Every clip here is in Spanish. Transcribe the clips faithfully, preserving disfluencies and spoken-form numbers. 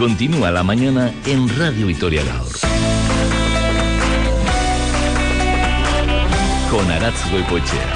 Continúa la mañana en Radio Vitoria Gaur. Con Aratz Goicoechea.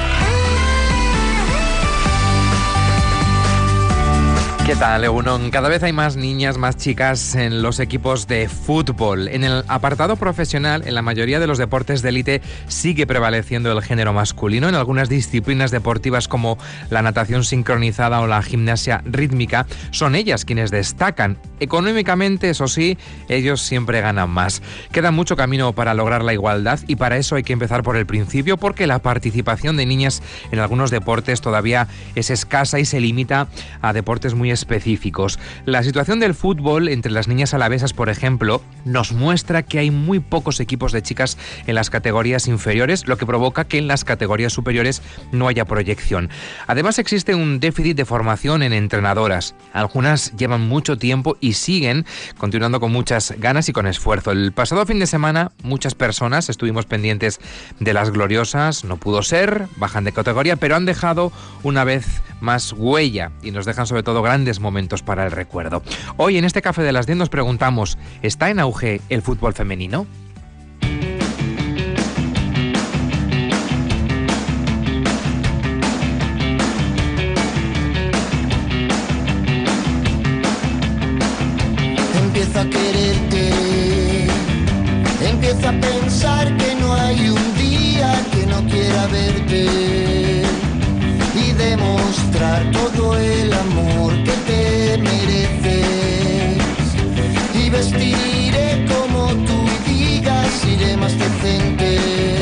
¿Qué tal, Egunon? Cada vez hay más niñas, más chicas en los equipos de fútbol. En el apartado profesional, en la mayoría de los deportes de élite, sigue prevaleciendo el género masculino. En algunas disciplinas deportivas como la natación sincronizada o la gimnasia rítmica, son ellas quienes destacan. Económicamente, eso sí, ellos siempre ganan más. Queda mucho camino para lograr la igualdad y para eso hay que empezar por el principio, porque la participación de niñas en algunos deportes todavía es escasa y se limita a deportes muy específicos. La situación del fútbol entre las niñas alavesas, por ejemplo, nos muestra que hay muy pocos equipos de chicas en las categorías inferiores, lo que provoca que en las categorías superiores no haya proyección. Además, existe un déficit de formación en entrenadoras. Algunas llevan mucho tiempo y siguen continuando con muchas ganas y con esfuerzo. El pasado fin de semana, muchas personas estuvimos pendientes de las gloriosas. No pudo ser, bajan de categoría, pero han dejado una vez más huella y nos dejan sobre todo grandes momentos para el recuerdo. Hoy en este Café de las diez nos preguntamos, ¿está en auge el fútbol femenino? Empiezo a quererte, empiezo a pensar que no hay un día que no quiera verte y demostrar todo el amor que te mereces, y vestiré como tú digas, iré más decente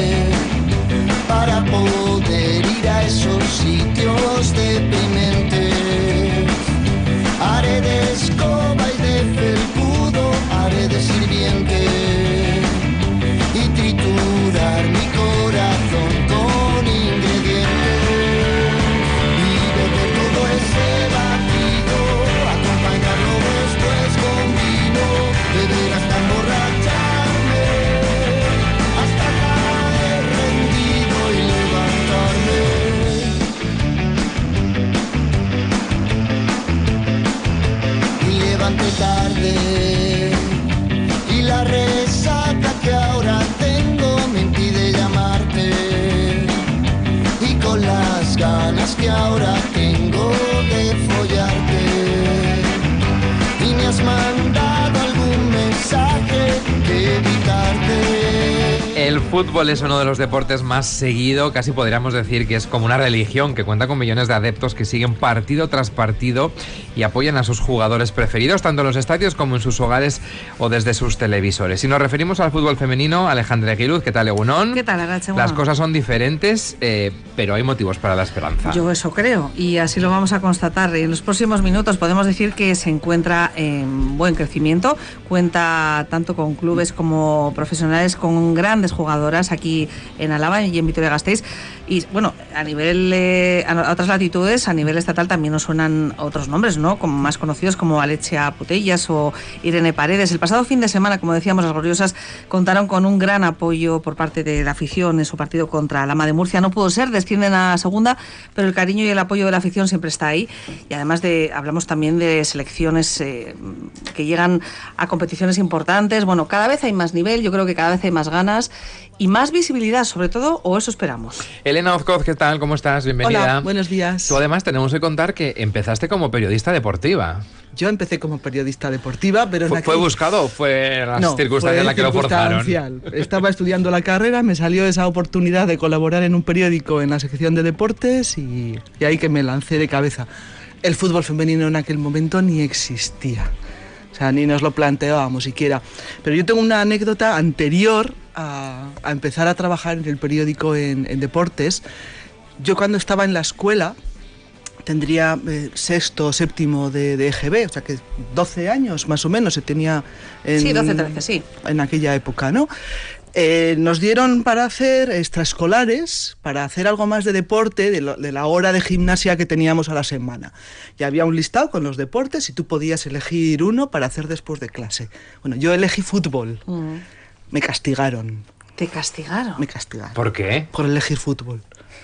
para poder ir a esos sitios deprimentes. Haré de escoba y de felpudo, haré de sirviente y triturar mi corazón con ingredientes. Ese batido, acompañarlo después con vino, beber hasta emborracharme, hasta caer rendido y levantarme. Y levanté tarde, y la resaca que ahora tengo me impide llamarte, y con las ganas que ahora tengo de follarte, y me has mandado algún mensaje que evitarte. El fútbol es uno de los deportes más seguido, casi podríamos decir que es como una religión, que cuenta con millones de adeptos que siguen partido tras partido y apoyan a sus jugadores preferidos, tanto en los estadios como en sus hogares o desde sus televisores. Si nos referimos al fútbol femenino, Alejandra Eguiluz, ¿qué tal, Egunon? ¿Qué tal, Arache? Las cosas son diferentes, eh, pero hay motivos para la esperanza. Yo eso creo, y así lo vamos a constatar. En los próximos minutos podemos decir que se encuentra en buen crecimiento, cuenta tanto con clubes como profesionales, con grandes jugadoras aquí en Álava y en Vitoria-Gasteiz. Y bueno, a nivel eh, a otras latitudes, a nivel estatal también nos suenan otros nombres, ¿no? Como más conocidos como Alexia Putellas o Irene Paredes. El pasado fin de semana, como decíamos, las gloriosas contaron con un gran apoyo por parte de la afición en su partido contra la AMA de Murcia. No pudo ser, descienden a segunda, pero el cariño y el apoyo de la afición siempre está ahí. Y además de, hablamos también de selecciones eh, que llegan a competiciones importantes. Bueno, cada vez hay más nivel, yo creo que cada vez hay más ganas y más visibilidad, sobre todo, o eso esperamos. Elena Ozcoz, ¿qué tal? ¿Cómo estás? Bienvenida. Hola, buenos días. Tú además tenemos que contar que empezaste como periodista deportiva. Yo empecé como periodista deportiva, pero... ¿Fue, aquel... ¿Fue buscado o fue las no, circunstancias en las que lo forzaron? Estaba estudiando la carrera, me salió esa oportunidad de colaborar en un periódico en la sección de deportes y, y ahí que me lancé de cabeza. El fútbol femenino en aquel momento ni existía. O sea, ni nos lo planteábamos siquiera. Pero yo tengo una anécdota anterior a, a empezar a trabajar en el periódico en, en deportes. Yo cuando estaba en la escuela, tendría eh, sexto o séptimo de, de E G B, o sea que doce años más o menos se tenía en, sí, doce, trece, sí. en aquella época, ¿no? Eh, nos dieron para hacer extraescolares, para hacer algo más de deporte, de, lo, de la hora de gimnasia que teníamos a la semana. Y había un listado con los deportes y tú podías elegir uno para hacer después de clase. Bueno, yo elegí fútbol. Mm. Me castigaron. ¿Te castigaron? Me castigaron. ¿Por qué? Por elegir fútbol.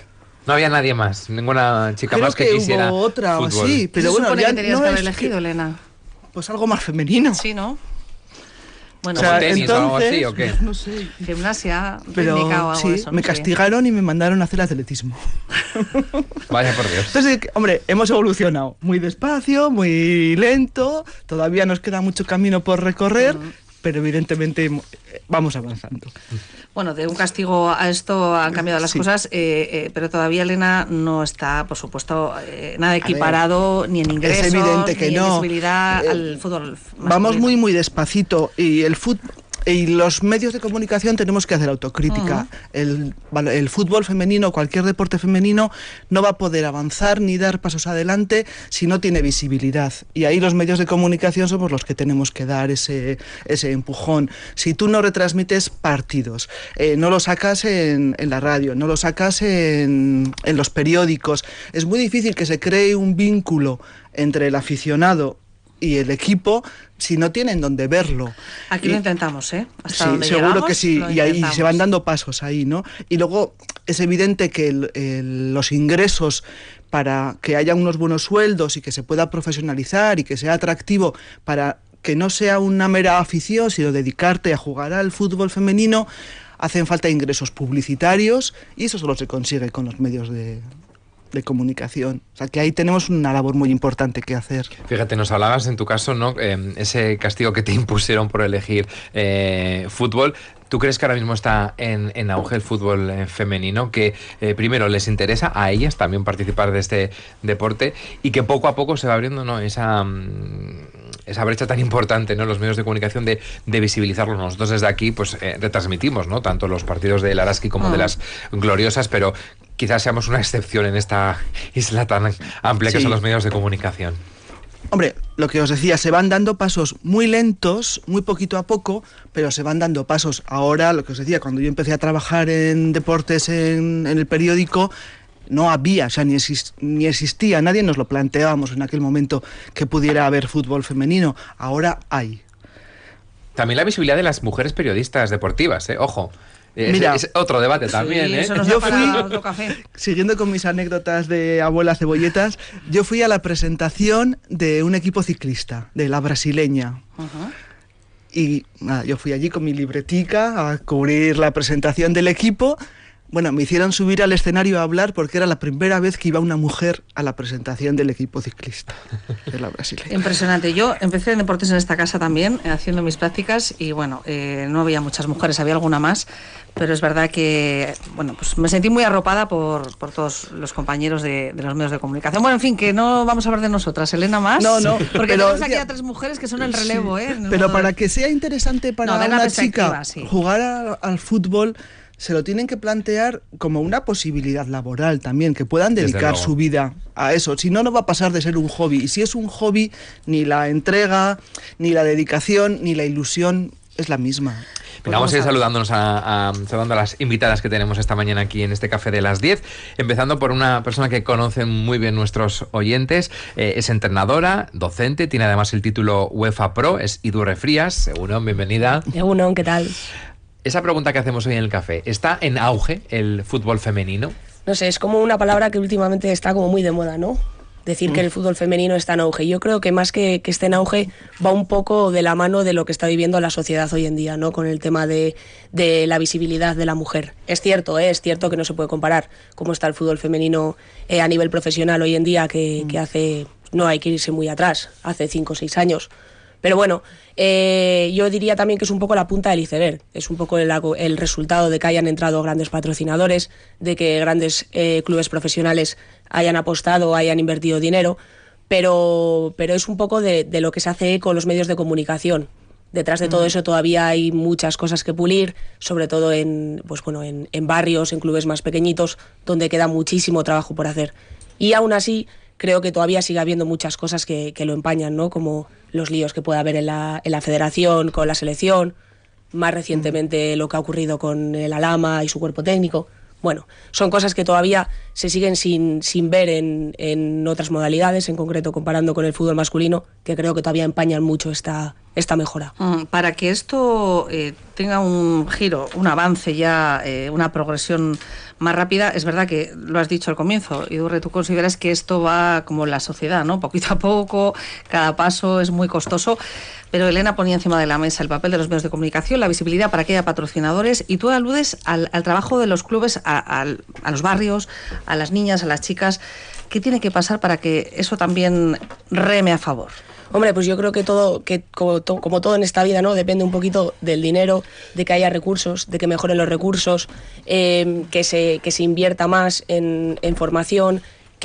No había nadie más, ninguna chica Creo más que, que quisiera hubo otra fútbol. Sí, pero ¿Se bueno, supone ya que tenías no que haber es elegido, que... Elena? Pues algo más femenino. Sí, ¿no? Bueno, ¿Como o sea, tenis entonces, o algo así o qué? No sé. gimnasia, Pero técnica o algo sí, de eso. No me sé. castigaron y me mandaron a hacer atletismo. Vaya por Dios. Entonces, hombre, hemos evolucionado muy despacio, muy lento, todavía nos queda mucho camino por recorrer, uh-huh. pero evidentemente vamos avanzando. Bueno, de un castigo a esto han cambiado las sí. cosas, eh, eh, pero todavía Elena no está, por supuesto, eh, nada equiparado ver, ni en ingresos, es evidente que ni no. en visibilidad eh, al fútbol masculino. Vamos muy, muy despacito y el fútbol... Y los medios de comunicación tenemos que hacer autocrítica. Uh-huh. El, el fútbol femenino, cualquier deporte femenino, no va a poder avanzar ni dar pasos adelante si no tiene visibilidad. Y ahí los medios de comunicación somos los que tenemos que dar ese, ese empujón. Si tú no retransmites partidos, eh, no lo sacas en, en la radio, no lo sacas en, en los periódicos, es muy difícil que se cree un vínculo entre el aficionado y el equipo si no tienen donde verlo. Aquí y, lo intentamos, ¿eh? Hasta sí, donde seguro llegamos, que sí, y ahí se van dando pasos ahí, ¿no? Y luego es evidente que el, el, los ingresos para que haya unos buenos sueldos y que se pueda profesionalizar y que sea atractivo para que no sea una mera afición, sino dedicarte a jugar al fútbol femenino, hacen falta ingresos publicitarios y eso solo se consigue con los medios de... de comunicación. O sea, que ahí tenemos una labor muy importante que hacer. Fíjate, nos hablabas en tu caso, ¿no? Eh, ese castigo que te impusieron por elegir eh, fútbol. ¿Tú crees que ahora mismo está en, en auge el fútbol eh, femenino? Que eh, primero les interesa a ellas también participar de este deporte y que poco a poco se va abriendo, ¿no? Esa... Um, esa brecha tan importante, ¿no? Los medios de comunicación de, de visibilizarlo. Nosotros desde aquí pues eh, retransmitimos, ¿no? Tanto los partidos del Araski como oh. de las gloriosas, pero quizás seamos una excepción en esta isla tan amplia sí. que son los medios de comunicación. Hombre, lo que os decía, se van dando pasos muy lentos, muy poquito a poco, pero se van dando pasos. Ahora, lo que os decía, cuando yo empecé a trabajar en deportes en, en el periódico, no había, o sea, ni, exist, ni existía, nadie nos lo planteábamos en aquel momento que pudiera haber fútbol femenino. Ahora hay. También la visibilidad de las mujeres periodistas deportivas, ¿eh? Ojo. Es, Mira, es otro debate también, sí, ¿eh? Eso nos yo da fui, para otro café. Siguiendo con mis anécdotas de abuelas cebolletas, yo fui a la presentación de un equipo ciclista, de la brasileña. Uh-huh. Y nada, yo fui allí con mi libretica a cubrir la presentación del equipo. Bueno, me hicieron subir al escenario a hablar porque era la primera vez que iba una mujer a la presentación del equipo ciclista de la brasileña. Impresionante. Yo empecé en deportes en esta casa también, haciendo mis prácticas, y bueno, eh, no había muchas mujeres, había alguna más, pero es verdad que, bueno, pues me sentí muy arropada por, por todos los compañeros de, de los medios de comunicación. Bueno, en fin, que no vamos a hablar de nosotras, Elena, más. No, no. Porque pero, tenemos aquí a tres mujeres que son el relevo, sí, ¿eh? No, pero para que sea interesante para no, una chica sí. jugar a, al fútbol, se lo tienen que plantear como una posibilidad laboral también, que puedan dedicar su vida a eso. Si no, no va a pasar de ser un hobby. Y si es un hobby, ni la entrega, ni la dedicación, ni la ilusión es la misma. Pues vamos a ir saludándonos a, a, saludando a las invitadas que tenemos esta mañana aquí en este café de las diez, empezando por una persona que conocen muy bien nuestros oyentes, eh, es entrenadora, docente, tiene además el título UEFA Pro, es Idurre Frías. Egunon, bienvenida. Egunon, ¿qué tal? Esa pregunta que hacemos hoy en el café, ¿está en auge el fútbol femenino? No sé, es como una palabra que últimamente está como muy de moda, ¿no? Decir mm. que el fútbol femenino está en auge. Yo creo que más que, que esté en auge va un poco de la mano de lo que está viviendo la sociedad hoy en día, ¿no? Con el tema de, de la visibilidad de la mujer. Es cierto, ¿eh? Es cierto que no se puede comparar cómo está el fútbol femenino eh, a nivel profesional hoy en día que, mm. que hace, no hay que irse muy atrás, hace cinco o seis años. Pero bueno, eh, yo diría también que es un poco la punta del iceberg, es un poco el, el resultado de que hayan entrado grandes patrocinadores, de que grandes eh, clubes profesionales hayan apostado, hayan invertido dinero, pero, pero es un poco de, de lo que se hace eco en los medios de comunicación. Detrás de todo eso todavía hay muchas cosas que pulir, sobre todo en, pues bueno, en, en barrios, en clubes más pequeñitos, donde queda muchísimo trabajo por hacer. Y aún así, creo que todavía sigue habiendo muchas cosas que, que lo empañan, ¿no? Como los líos que puede haber en la, en la federación, con la selección, más recientemente lo que ha ocurrido con el Alhama y su cuerpo técnico. Bueno, son cosas que todavía se siguen sin, sin ver en, en otras modalidades, en concreto comparando con el fútbol masculino, que creo que todavía empañan mucho esta, esta mejora. Para que esto eh, tenga un giro, un avance ya, eh, una progresión más rápida, es verdad que lo has dicho al comienzo, Idurre, tú consideras que esto va como la sociedad, ¿no? Poquito a poco, cada paso es muy costoso, pero Elena ponía encima de la mesa el papel de los medios de comunicación, la visibilidad para que haya patrocinadores, y tú aludes al, al trabajo de los clubes, a, a, a los barrios, a las niñas, a las chicas. ¿Qué tiene que pasar para que eso también reme a favor? Hombre, pues yo creo que todo, que como, to, como todo en esta vida, ¿no? Depende un poquito del dinero, de que haya recursos, de que mejoren los recursos, eh, que se, que se invierta más en, en formación,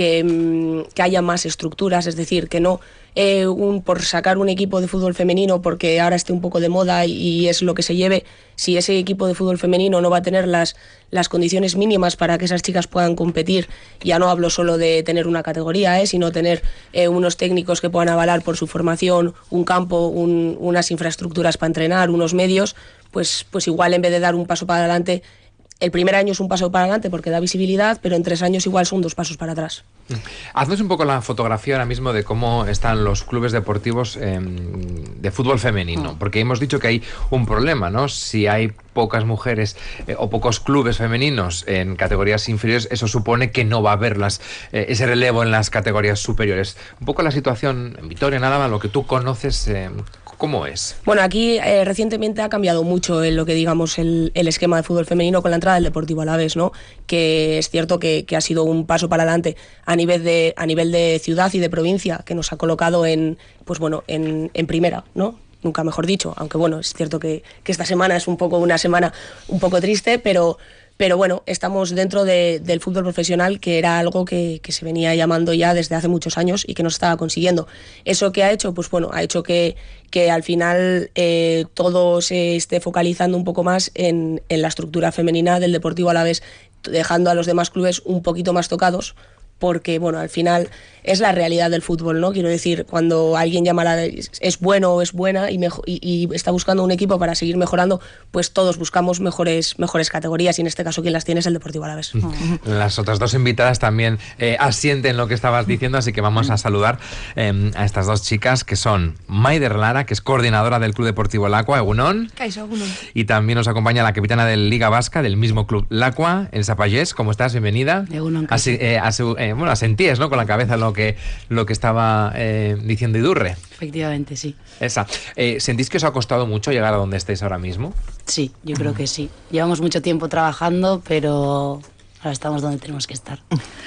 que, que haya más estructuras, es decir, que no eh, un, por sacar un equipo de fútbol femenino porque ahora esté un poco de moda y, y es lo que se lleve, si ese equipo de fútbol femenino no va a tener las, las condiciones mínimas para que esas chicas puedan competir, ya no hablo solo de tener una categoría, eh, sino tener eh, unos técnicos que puedan avalar por su formación, un campo, un, unas infraestructuras para entrenar, unos medios, pues, pues igual en vez de dar un paso para adelante, el primer año es un paso para adelante porque da visibilidad, pero en tres años igual son dos pasos para atrás. Haznos un poco la fotografía ahora mismo de cómo están los clubes deportivos eh, de fútbol femenino, porque hemos dicho que hay un problema, ¿no? Si hay pocas mujeres eh, o pocos clubes femeninos en categorías inferiores, eso supone que no va a haber las, eh, ese relevo en las categorías superiores. Un poco la situación en Vitoria, en Álava, lo que tú conoces, eh, ¿cómo es? Bueno, aquí eh, recientemente ha cambiado mucho en lo que digamos el, el esquema de fútbol femenino con la entrada del Deportivo Alavés, ¿no? Que es cierto que, que ha sido un paso para adelante a nivel de a nivel de ciudad y de provincia, que nos ha colocado en pues bueno en, en primera, ¿no? Nunca mejor dicho, aunque bueno, es cierto que, que esta semana es un poco una semana un poco triste, pero Pero bueno, estamos dentro de, del fútbol profesional, que era algo que, que se venía llamando ya desde hace muchos años y que no se estaba consiguiendo. ¿Eso qué ha hecho? Pues bueno, ha hecho que, que al final eh, todo se esté focalizando un poco más en, en la estructura femenina del Deportivo Alavés, dejando a los demás clubes un poquito más tocados, porque bueno, al final es la realidad del fútbol, ¿no? Quiero decir, cuando alguien llama a la, es bueno o es buena y, mejo, y, y está buscando un equipo para seguir mejorando, pues todos buscamos mejores, mejores categorías, y en este caso quien las tiene es el Deportivo Alavés. Las otras dos invitadas también eh, asienten lo que estabas diciendo, así que vamos a saludar eh, a estas dos chicas, que son Maider Lara, que es coordinadora del Club Deportivo Lacua, Egunon. Kaixo, Egunon. Y también nos acompaña la capitana del Liga Vasca del mismo Club Lacua, Elsa Pallés. ¿Cómo estás? Bienvenida. Egunon, Así, eh, así, eh, bueno, asentíes, ¿no? Con la cabeza lo que, lo que estaba eh, diciendo Idurre. Efectivamente, sí. Esa. Eh, ¿Sentís que os ha costado mucho llegar a donde estáis ahora mismo? Sí, yo creo que sí. Llevamos mucho tiempo trabajando, pero ahora estamos donde tenemos que estar.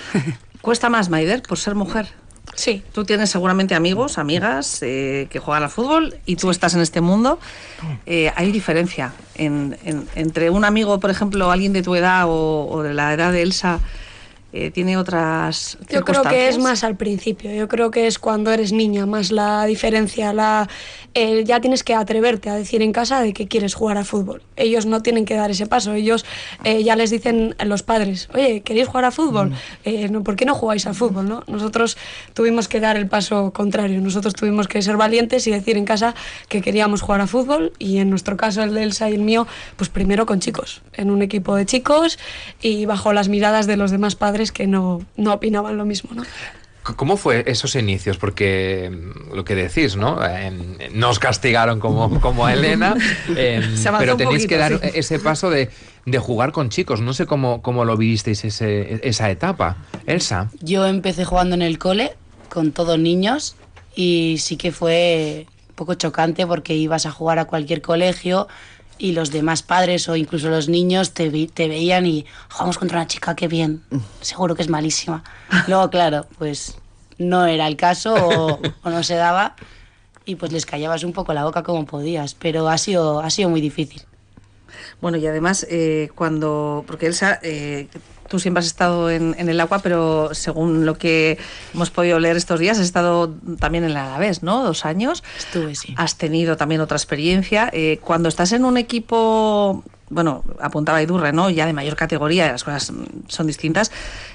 ¿Cuesta más, Maider, por ser mujer? Sí. Tú tienes seguramente amigos, amigas eh, que juegan al fútbol, y tú estás en este mundo. Eh, ¿Hay diferencia en, en, entre un amigo, por ejemplo, alguien de tu edad o, o de la edad de Elsa? Eh, ¿Tiene otras Yo creo que es más al principio, yo creo que es cuando eres niña más la diferencia, la eh, ya tienes que atreverte a decir en casa de que quieres jugar a fútbol. Ellos no tienen que dar ese paso, ellos eh, ya les dicen a los padres, oye, ¿queréis jugar a fútbol? Eh, no, ¿por qué no jugáis a fútbol? ¿No? Nosotros tuvimos que dar el paso contrario, nosotros tuvimos que ser valientes y decir en casa que queríamos jugar a fútbol, y en nuestro caso, el de Elsa y el mío, pues primero con chicos, en un equipo de chicos y bajo las miradas de los demás padres que no, no opinaban lo mismo, ¿no? ¿Cómo fue esos inicios? Porque lo que decís, ¿no? Eh, no os castigaron como, como a Elena, eh, pero tenéis poquito, que dar sí. ese paso de, de jugar con chicos. No sé cómo, cómo lo visteis ese, esa etapa. Elsa. Yo empecé jugando en el cole con todos niños, y sí que fue un poco chocante porque ibas a jugar a cualquier colegio y los demás padres o incluso los niños te, vi, te veían y jugamos contra una chica, qué bien, seguro que es malísima. Luego, claro, pues no era el caso o, o no se daba, y pues les callabas un poco la boca como podías, pero ha sido, ha sido muy difícil. Bueno, y además, eh, cuando... Porque Elsa, eh, tú siempre has estado en, en el agua, pero según lo que hemos podido leer estos días, has estado también en el Alavés, ¿no? Dos años. Estuve, sí. Has tenido también otra experiencia. Eh, cuando estás en un equipo, bueno, apuntaba Idurre, ¿no? Ya de mayor categoría, las cosas son distintas,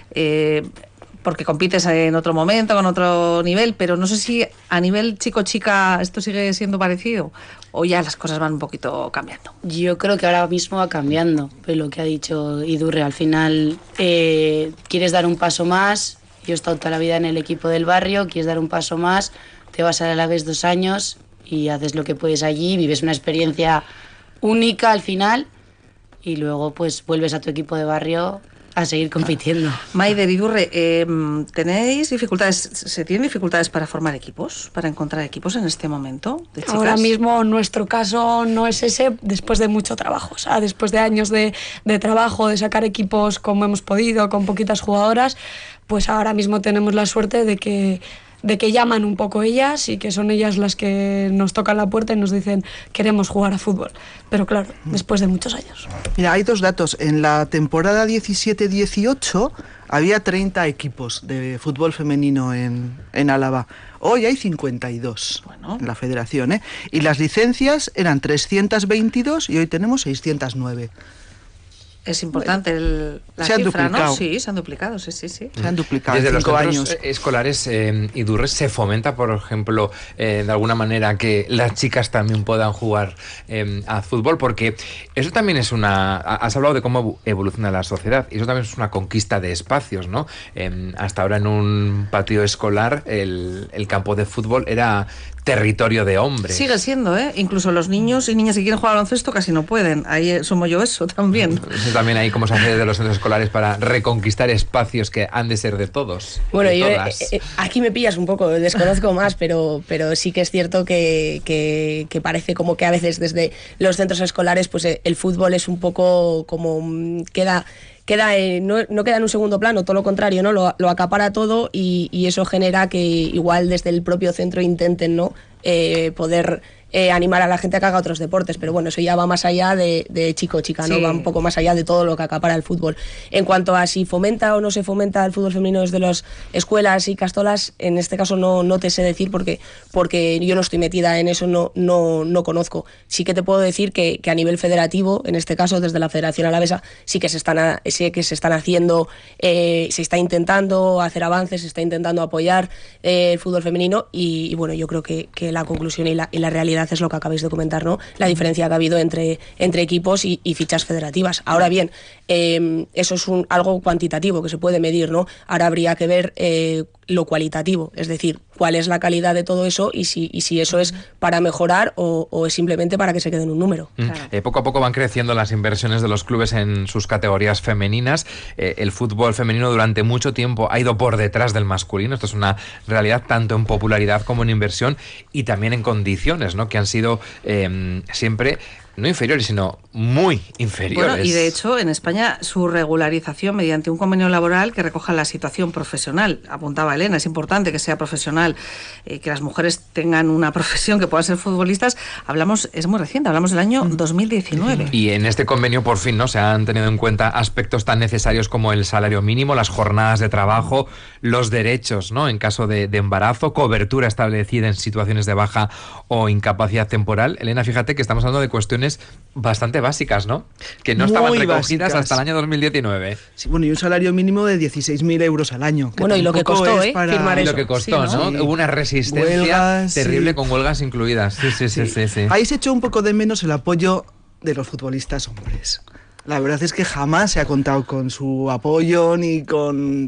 eh, porque compites en otro momento, con otro nivel, pero no sé si a nivel chico-chica esto sigue siendo parecido o ya las cosas van un poquito cambiando. Yo creo que ahora mismo va cambiando, pues lo que ha dicho Idurre, al final eh, quieres dar un paso más. Yo he estado toda la vida en el equipo del barrio, quieres dar un paso más, te vas al Alavés dos años y haces lo que puedes allí, vives una experiencia única al final y luego pues vuelves a tu equipo de barrio a seguir compitiendo. Maider, Idurre, eh, ¿tenéis dificultades, se tienen dificultades para formar equipos, para encontrar equipos en este momento de chicas? Ahora mismo nuestro caso no es ese, después de mucho trabajo, o sea, después de años de, de trabajo, de sacar equipos como hemos podido, con poquitas jugadoras, pues ahora mismo tenemos la suerte de que de que llaman un poco ellas y que son ellas las que nos tocan la puerta y nos dicen queremos jugar a fútbol. Pero claro, después de muchos años. Mira, hay dos datos. En la temporada diecisiete dieciocho había treinta equipos de fútbol femenino en, en Álava. Hoy hay cincuenta y dos bueno. en la federación, ¿eh? Y las licencias eran trescientas veintidós y hoy tenemos seiscientas nueve. Es importante el, la se cifra, han duplicado. ¿no? Sí, se han duplicado, sí, sí, sí. Se han duplicado Desde en los cinco centros años. escolares, eh, Idurre, se fomenta, por ejemplo, eh, de alguna manera que las chicas también puedan jugar eh, a fútbol, porque eso también es una... Has hablado de cómo evoluciona la sociedad, y eso también es una conquista de espacios, ¿no? Eh, hasta ahora en un patio escolar el, el campo de fútbol era territorio de hombres. Sigue siendo, ¿eh? Incluso los niños y niñas que quieren jugar al baloncesto casi no pueden. Ahí sumo yo eso también. Eso también ahí cómo se hace de los centros escolares para reconquistar espacios que han de ser de todos. Bueno, de yo eh, todas. eh, aquí me pillas un poco, desconozco más, pero, pero sí que es cierto que, que, que parece como que a veces desde los centros escolares pues eh, el fútbol es un poco como mm, queda... queda eh, no, no queda en un segundo plano, todo lo contrario, ¿no? Lo, lo acapara todo y, y eso genera que igual desde el propio centro intenten, ¿no? Eh, poder eh, animar a la gente a que haga otros deportes, pero bueno, eso ya va más allá de, de chico o chica, ¿no? Sí. Va un poco más allá de todo lo que acapara el fútbol. En cuanto a si fomenta o no se fomenta el fútbol femenino desde las escuelas y castolas, en este caso no, no te sé decir porque, porque yo no estoy metida en eso, no, no, no conozco. Sí que te puedo decir que, que a nivel federativo, en este caso desde la Federación Alavesa, sí que se están, a, sí que se están haciendo, eh, se está intentando hacer avances, se está intentando apoyar eh, el fútbol femenino y, y bueno, yo creo que, que la conclusión y la, y la realidad es lo que acabáis de comentar, ¿no? La diferencia que ha habido entre, entre equipos y, y fichas federativas. Ahora bien, eh, eso es un, algo cuantitativo que se puede medir, ¿no? Ahora habría que ver eh, lo cualitativo, es decir, cuál es la calidad de todo eso y si, y si eso es para mejorar o, o es simplemente para que se quede en un número. Mm. Claro. Eh, poco a poco van creciendo las inversiones de los clubes en sus categorías femeninas. Eh, el fútbol femenino durante mucho tiempo ha ido por detrás del masculino. Esto es una realidad tanto en popularidad como en inversión y también en condiciones, ¿no? Que han sido eh, siempre... no inferiores, sino muy inferiores. Bueno, y de hecho, en España, su regularización mediante un convenio laboral que recoja la situación profesional. Apuntaba Elena, es importante que sea profesional, eh, que las mujeres tengan una profesión, que puedan ser futbolistas. Hablamos, es muy reciente, hablamos del año dos mil diecinueve. Y en este convenio, por fin, ¿no? Se han tenido en cuenta aspectos tan necesarios como el salario mínimo, las jornadas de trabajo, los derechos, ¿no? En caso de, de embarazo, cobertura establecida en situaciones de baja o incapacidad temporal. Elena, fíjate que estamos hablando de cuestiones bastante básicas, ¿no? Que no Muy estaban recogidas básicas. hasta el año dos mil diecinueve. Sí, bueno, y un salario mínimo de dieciséis mil euros al año. que Bueno, y lo que tampoco costó, es ¿eh? para- Firmar Y eso. lo que costó, Sí, ¿no? ¿no? Hubo una resistencia Huelgas, terrible sí. con huelgas incluidas. Sí, sí, sí, sí, sí. Ahí se echó un poco de menos el apoyo de los futbolistas hombres. La verdad es que jamás se ha contado con su apoyo ni con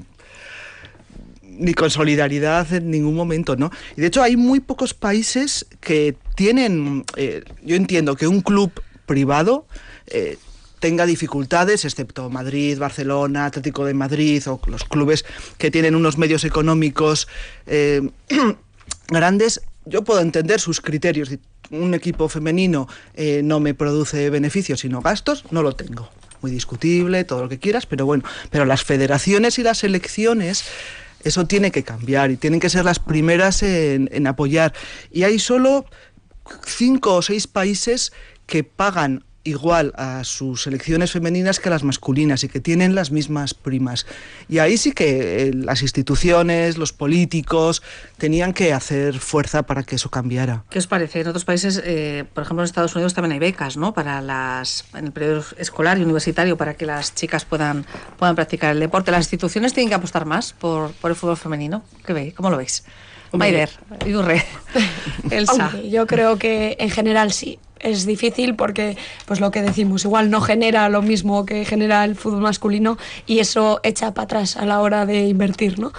ni con solidaridad en ningún momento, ¿no? Y de hecho hay muy pocos países que tienen, eh, yo entiendo que un club privado eh, tenga dificultades, excepto Madrid, Barcelona, Atlético de Madrid o los clubes que tienen unos medios económicos eh, grandes. Yo puedo entender sus criterios. Si un equipo femenino eh, no me produce beneficios sino gastos, no lo tengo. Muy discutible, todo lo que quieras, pero bueno, pero las federaciones y las selecciones, eso tiene que cambiar y tienen que ser las primeras en, en apoyar. Y hay solo cinco o seis países que pagan igual a sus selecciones femeninas que a las masculinas y que tienen las mismas primas. Y ahí sí que eh, las instituciones, los políticos, tenían que hacer fuerza para que eso cambiara. ¿Qué os parece? En otros países, eh, por ejemplo en Estados Unidos también hay becas, ¿no? Para las, en el periodo escolar y universitario para que las chicas puedan, puedan practicar el deporte. ¿Las instituciones tienen que apostar más por, por el fútbol femenino? ¿Qué veis? ¿Cómo lo veis? Maider, Idurre, Elsa. Hombre, yo creo que en general sí. Es difícil porque, pues lo que decimos, igual no genera lo mismo que genera el fútbol masculino y eso echa para atrás a la hora de invertir, ¿no?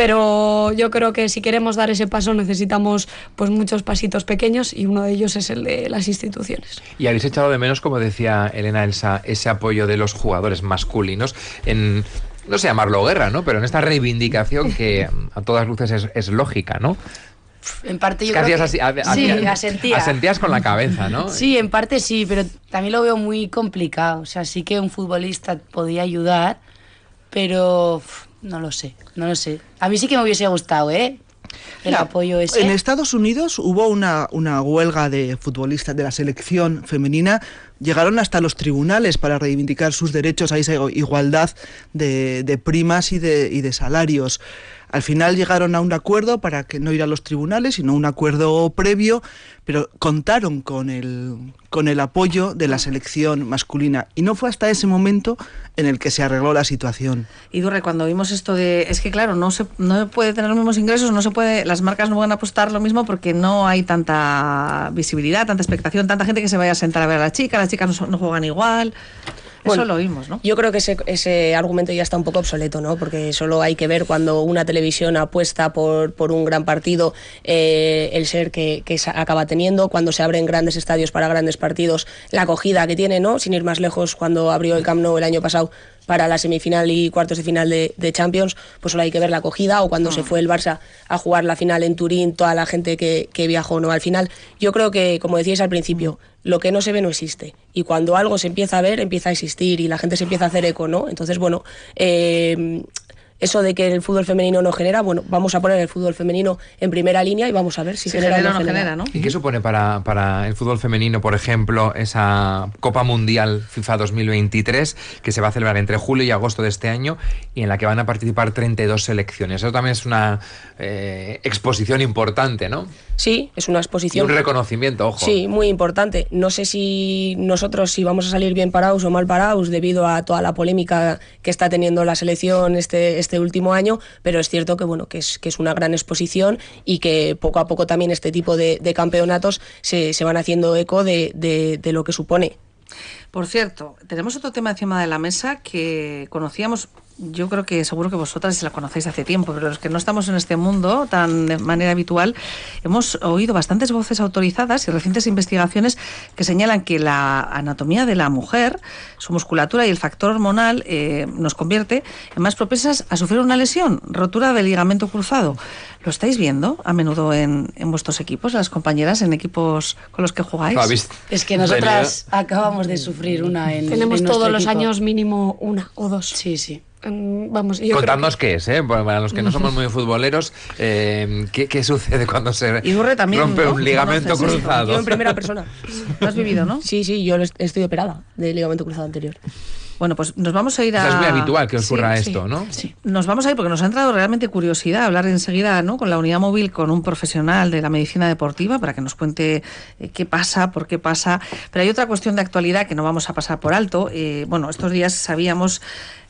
Pero yo creo que si queremos dar ese paso necesitamos pues muchos pasitos pequeños y uno de ellos es el de las instituciones. Y habéis echado de menos, como decía Elena, Elsa, ese apoyo de los jugadores masculinos en, no sé llamarlo guerra, ¿no? Pero en esta reivindicación que a todas luces es, es lógica, ¿no? En parte yo es que creo hacías que... así, a, sí, a, asentía. Asentías con la cabeza, ¿no? Sí, en parte sí, pero también lo veo muy complicado. O sea, sí que un futbolista podía ayudar, pero uf, no lo sé, no lo sé. A mí sí que me hubiese gustado, ¿eh? El Mira, apoyo ese. En Estados Unidos hubo una, una huelga de futbolistas de la selección femenina. Llegaron hasta los tribunales para reivindicar sus derechos a esa igualdad de, de primas y de, y de salarios. Al final llegaron a un acuerdo para que no ir a los tribunales, sino un acuerdo previo, pero contaron con el, con el apoyo de la selección masculina. Y no fue hasta ese momento en el que se arregló la situación. Idurre, cuando vimos esto de... Es que claro, no se no puede tener los mismos ingresos, no se puede, las marcas no pueden apostar lo mismo porque no hay tanta visibilidad, tanta expectación, tanta gente que se vaya a sentar a ver a la chica, las chicas no, no juegan igual... Bueno, eso lo vimos, ¿no? Yo creo que ese, ese argumento ya está un poco obsoleto, ¿no? Porque solo hay que ver cuando una televisión apuesta por, por un gran partido, eh, el ser que, que acaba teniendo, cuando se abren grandes estadios para grandes partidos, la acogida que tiene, ¿no? Sin ir más lejos, cuando abrió el Camp Nou el año pasado para la semifinal y cuartos de final de, de Champions, pues solo hay que ver la acogida, o cuando oh. se fue el Barça a jugar la final en Turín, toda la gente que, que viajó, ¿no? Al final, yo creo que, como decíais al principio, lo que no se ve no existe, y cuando algo se empieza a ver, empieza a existir y la gente se empieza a hacer eco, ¿no? Entonces, bueno, eh, eso de que el fútbol femenino no genera, bueno, vamos a poner el fútbol femenino en primera línea y vamos a ver si, si genera, genera o no genera. genera ¿no? ¿Y qué supone para, para el fútbol femenino, por ejemplo, esa Copa Mundial FIFA dos mil veintitrés que se va a celebrar entre julio y agosto de este año y en la que van a participar treinta y dos selecciones? Eso también es una eh, exposición importante, ¿no? Sí, es una exposición. Y un reconocimiento, ojo. Sí, muy importante. No sé si nosotros si vamos a salir bien parados o mal parados debido a toda la polémica que está teniendo la selección este, este último año, pero es cierto que bueno que es, que es una gran exposición y que poco a poco también este tipo de, de campeonatos se, se van haciendo eco de, de, de lo que supone. Por cierto, tenemos otro tema encima de la mesa que conocíamos, yo creo que seguro que vosotras la conocéis hace tiempo, pero los que no estamos en este mundo tan de manera habitual, hemos oído bastantes voces autorizadas y recientes investigaciones que señalan que la anatomía de la mujer, su musculatura y el factor hormonal eh, nos convierte en más propensas a sufrir una lesión, rotura del ligamento cruzado. ¿Lo estáis viendo a menudo en, en vuestros equipos, las compañeras, en equipos con los que jugáis? Es que nosotras acabamos de sufrir una en Tenemos en todos los equipo. años mínimo una o dos. Sí, sí. Vamos, yo Contadnos creo que... qué es, ¿eh? Para los que no somos muy futboleros, eh, ¿qué, ¿qué sucede cuando se también, rompe ¿no? un ligamento cruzado? Yo en primera persona. ¿Lo has vivido, no? Sí, sí, yo estoy operada de ligamento cruzado anterior. Bueno, pues nos vamos a ir a... O sea, es muy habitual que ocurra sí, esto, sí, ¿no? Sí. Nos vamos a ir porque nos ha entrado realmente curiosidad hablar enseguida, ¿no?, con la unidad móvil, con un profesional de la medicina deportiva para que nos cuente eh, qué pasa, por qué pasa. Pero hay otra cuestión de actualidad que no vamos a pasar por alto. Eh, bueno, estos días sabíamos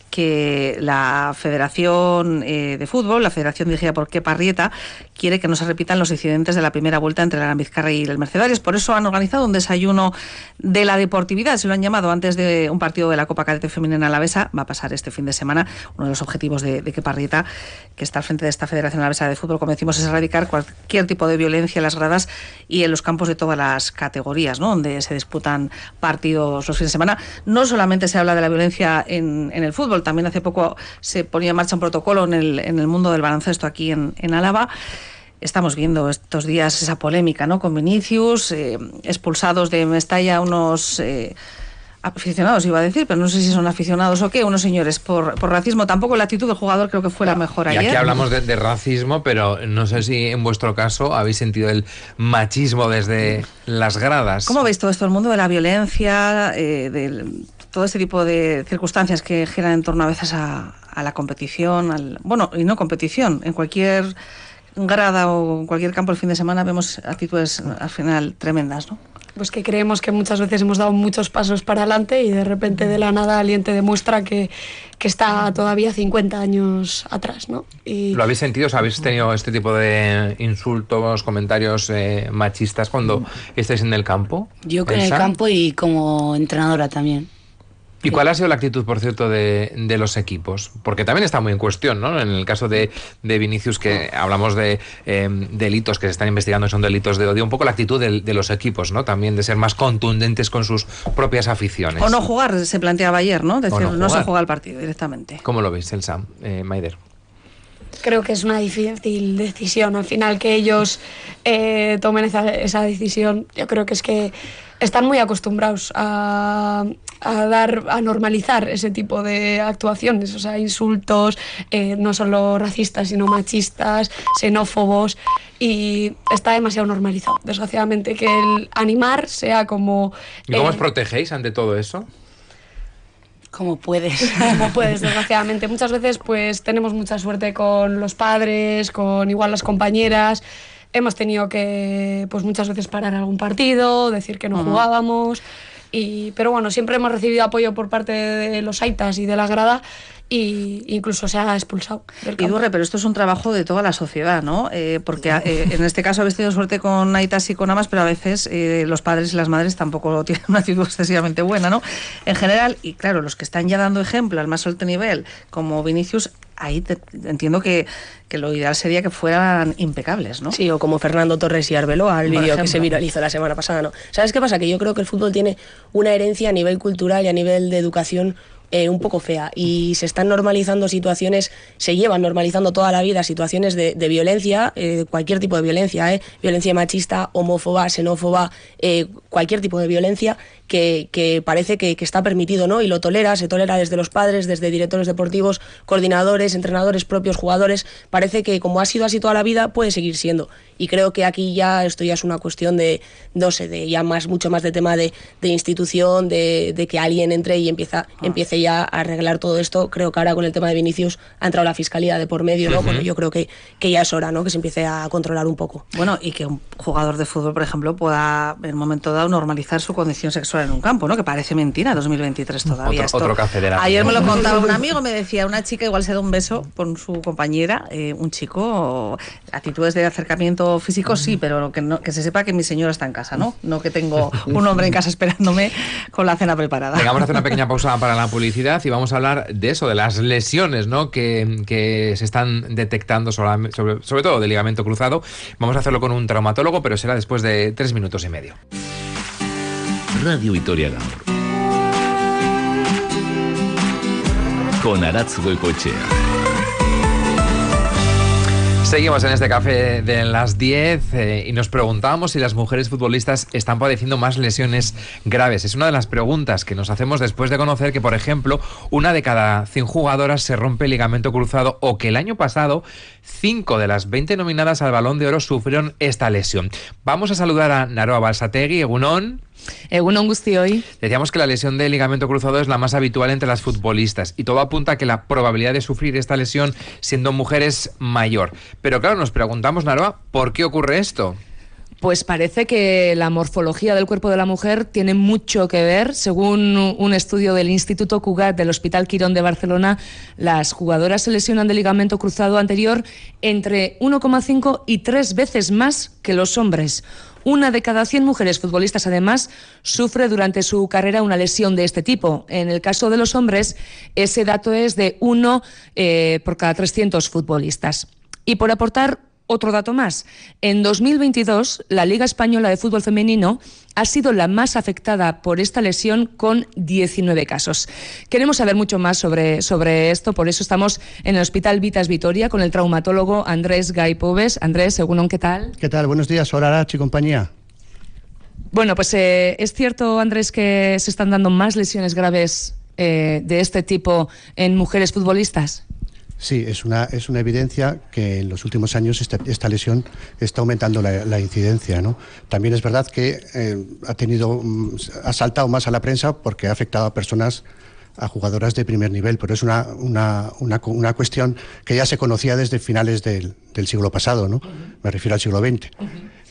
que la Federación eh, de Fútbol, la Federación dirigida por Kepa Arrieta, quiere que no se repitan los incidentes de la primera vuelta entre el Gran Vizcaya y el Mercedaries. Por eso han organizado un desayuno de la deportividad, se lo han llamado, antes de un partido de la Copa Cadete Femenina Alavesa. Va a pasar este fin de semana. Uno de los objetivos de, de Kepa Arrieta, que está al frente de esta Federación Alavesa de Fútbol, como decimos, es erradicar cualquier tipo de violencia en las gradas y en los campos de todas las categorías, ¿no?, donde se disputan partidos los fines de semana. No solamente se habla de la violencia en, en el fútbol, también hace poco se ponía en marcha un protocolo en el, en el mundo del baloncesto aquí en, en Álava. Estamos viendo estos días esa polémica, ¿no?, con Vinicius, eh, expulsados de Mestalla unos eh, aficionados, iba a decir, pero no sé si son aficionados o qué, unos señores por, por racismo. Tampoco la actitud del jugador creo que fue la mejor y ayer. Y aquí hablamos de, de racismo, pero no sé si en vuestro caso habéis sentido el machismo desde las gradas. ¿Cómo veis todo esto, el mundo de la violencia, eh, del... todo este tipo de circunstancias que giran en torno a veces a, a la competición, al, bueno, y no competición, en cualquier grada o en cualquier campo el fin de semana vemos actitudes al final tremendas, ¿no? pues que creemos que muchas veces hemos dado muchos pasos para adelante y de repente de la nada alguien te demuestra que, que está todavía cincuenta años atrás, ¿no? Y ¿lo habéis sentido? O sea, ¿habéis tenido este tipo de insultos, comentarios eh, machistas cuando estáis en el campo? Yo creo en el campo y como entrenadora también. ¿Y cuál ha sido la actitud, por cierto, de, de los equipos? Porque también está muy en cuestión, ¿no? En el caso de, de Vinicius, que hablamos de eh, delitos que se están investigando, son delitos de odio, un poco la actitud de, de los equipos, ¿no? También de ser más contundentes con sus propias aficiones. O no jugar, se planteaba ayer, ¿no? Decir, no, no se juega el partido directamente. ¿Cómo lo veis, Elsa? Eh, Maider. Creo que es una difícil decisión. Al final que ellos eh, tomen esa, esa decisión, yo creo que es que están muy acostumbrados a, a dar, a normalizar ese tipo de actuaciones, o sea, insultos, eh, no solo racistas, sino machistas, xenófobos, y está demasiado normalizado, desgraciadamente, que el animar sea como... ¿Y cómo eh, os protegéis ante todo eso? Como puedes. Como puedes, desgraciadamente. Muchas veces pues tenemos mucha suerte con los padres, con igual las compañeras. Hemos tenido que pues muchas veces parar algún partido, decir que no uh-huh. jugábamos. Y, pero bueno, siempre hemos recibido apoyo por parte de los aitas y de la grada, y incluso se ha expulsado del campo. Idurre, pero esto es un trabajo de toda la sociedad, ¿no? Eh, porque eh, en este caso habéis tenido suerte con aitas y con amas, pero a veces eh, los padres y las madres tampoco tienen una actitud excesivamente buena, ¿no? En general, y claro, los que están ya dando ejemplo al más alto nivel, como Vinicius, ahí te, entiendo que, que lo ideal sería que fueran impecables, ¿no? Sí, o como Fernando Torres y Arbeloa, el vídeo que se viralizó la semana pasada, ¿no? ¿Sabes qué pasa? Que yo creo que el fútbol tiene una herencia a nivel cultural y a nivel de educación Eh, un poco fea, y se están normalizando situaciones, se llevan normalizando toda la vida situaciones de, de violencia, eh, cualquier tipo de violencia, eh, violencia machista, homófoba, xenófoba, eh, cualquier tipo de violencia que, que parece que, que está permitido, ¿no? Y lo tolera, se tolera desde los padres, desde directores deportivos, coordinadores, entrenadores, propios jugadores. Parece que como ha sido así toda la vida, puede seguir siendo. Y creo que aquí ya esto ya es una cuestión de, no sé, de ya más, mucho más de tema de, de institución, de, de que alguien entre y empieza, ah. empiece ya a arreglar todo esto. Creo que ahora con el tema de Vinicius ha entrado la Fiscalía de por medio, ¿no? Uh-huh. Bueno, yo creo que, que ya es hora, ¿no? Que se empiece a controlar un poco. Bueno, y que un jugador de fútbol, por ejemplo, pueda en un momento dado normalizar su condición sexual en un campo, ¿no? Que parece mentira, dos mil veintitrés todavía. Otro, esto. otro café de la Ayer me lo contaba un amigo, me decía, una chica igual se da un beso con su compañera, eh, un chico, actitudes de acercamiento físico sí, pero que, no, que se sepa que mi señora está en casa, ¿no? No que tengo un hombre en casa esperándome con la cena preparada. Venga, vamos a hacer una pequeña pausa para la publicidad y vamos a hablar de eso, de las lesiones, ¿no? que, que se están detectando sobre, sobre, sobre todo del ligamento cruzado. Vamos a hacerlo con un traumatólogo, pero será después de tres minutos y medio. Radio Vitoria Gaur. Con Aratz Goicoechea. Seguimos en este café de las diez eh, y nos preguntábamos si las mujeres futbolistas están padeciendo más lesiones graves. Es una de las preguntas que nos hacemos después de conocer que, por ejemplo, una de cada cien jugadoras se rompe el ligamento cruzado, o que el año pasado cinco de las veinte nominadas al Balón de Oro sufrieron esta lesión. Vamos a saludar a Naroa Balsategui. Egunon. Egunon guztioi. Decíamos que la lesión del ligamento cruzado es la más habitual entre las futbolistas y todo apunta a que la probabilidad de sufrir esta lesión siendo mujeres mayor. Pero claro, nos preguntamos, Naroa, ¿por qué ocurre esto? Pues parece que la morfología del cuerpo de la mujer tiene mucho que ver. Según un estudio del Instituto Cugat del Hospital Quirón de Barcelona, las jugadoras se lesionan del ligamento cruzado anterior entre uno coma cinco y tres veces más que los hombres. Una de cada cien mujeres futbolistas, además, sufre durante su carrera una lesión de este tipo. En el caso de los hombres, ese dato es de uno eh, por cada trescientos futbolistas. Y por aportar otro dato más, en dos mil veintidós la Liga Española de Fútbol Femenino ha sido la más afectada por esta lesión, con diecinueve casos. Queremos saber mucho más sobre, sobre esto, por eso estamos en el Hospital Vitas Vitoria con el traumatólogo Andrés Gai-Pobes. Andrés, egunon, ¿qué tal? ¿Qué tal? Buenos días, hola Arach y compañía. Bueno, pues eh, es cierto, Andrés, que se están dando más lesiones graves eh, de este tipo en mujeres futbolistas. Sí, es una, es una evidencia que en los últimos años esta, esta lesión está aumentando la, la incidencia, ¿no? También es verdad que eh, ha tenido, ha saltado más a la prensa porque ha afectado a personas, a jugadoras de primer nivel, pero es una, una, una, una cuestión que ya se conocía desde finales del, del siglo pasado, ¿no? Me refiero al siglo veinte.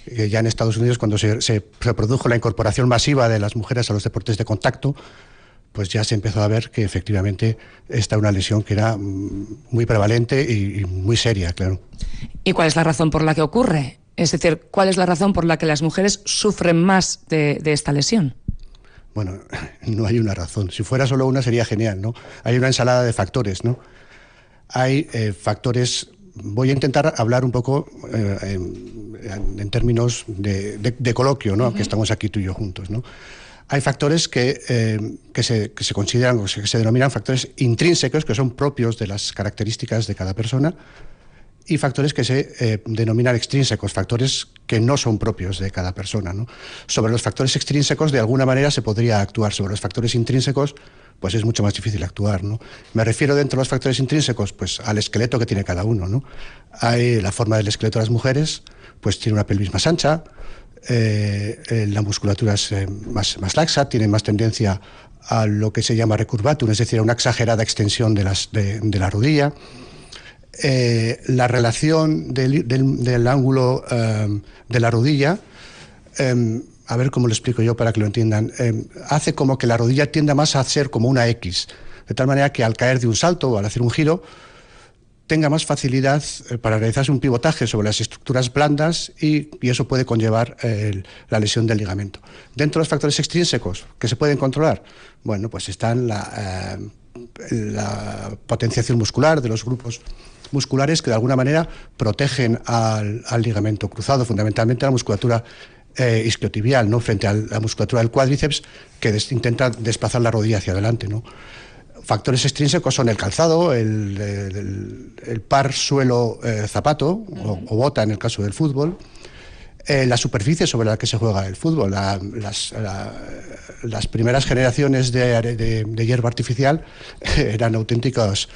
Eh, ya en Estados Unidos, cuando se, se, se produjo la incorporación masiva de las mujeres a los deportes de contacto, pues ya se empezó a ver que efectivamente esta era una lesión que era muy prevalente y, y muy seria, claro. ¿Y cuál es la razón por la que ocurre? Es decir, ¿cuál es la razón por la que las mujeres sufren más de, de esta lesión? Bueno, no hay una razón. Si fuera solo una sería genial, ¿no? Hay una ensalada de factores, ¿no? Hay eh, factores... Voy a intentar hablar un poco eh, en, en términos de, de, de coloquio, ¿no? Uh-huh. Que estamos aquí tú y yo juntos, ¿no? Hay factores que, eh, que, se, que se consideran, o que se denominan factores intrínsecos, que son propios de las características de cada persona, y factores que se eh, denominan extrínsecos, factores que no son propios de cada persona, ¿no? Sobre los factores extrínsecos, de alguna manera, se podría actuar. Sobre los factores intrínsecos, pues es mucho más difícil actuar, ¿no? Me refiero, dentro de los factores intrínsecos, pues al esqueleto que tiene cada uno, ¿no? Hay la forma del esqueleto de las mujeres, pues tiene una pelvis más ancha, eh, eh, la musculatura es eh, más, más laxa, tiene más tendencia a lo que se llama recurvatum, es decir, a una exagerada extensión de, las, de, de la rodilla. Eh, la relación del, del, del ángulo eh, de la rodilla, eh, a ver cómo lo explico yo para que lo entiendan, eh, hace como que la rodilla tienda más a ser como una X, de tal manera que al caer de un salto o al hacer un giro tenga más facilidad eh, para realizarse un pivotaje sobre las estructuras blandas y, y eso puede conllevar eh, el, la lesión del ligamento. Dentro de los factores extrínsecos que se pueden controlar, bueno, pues están la, eh, la potenciación muscular de los grupos musculares que de alguna manera protegen al, al ligamento cruzado, fundamentalmente la musculatura eh, isquiotibial, ¿no? Frente a la musculatura del cuádriceps que des, intenta desplazar la rodilla hacia adelante, ¿no? Factores extrínsecos son el calzado, el, el, el par suelo-zapato eh, o, o bota en el caso del fútbol, eh, la superficie sobre la que se juega el fútbol. La, las, la, las primeras generaciones de, de, de hierba artificial eran auténticos...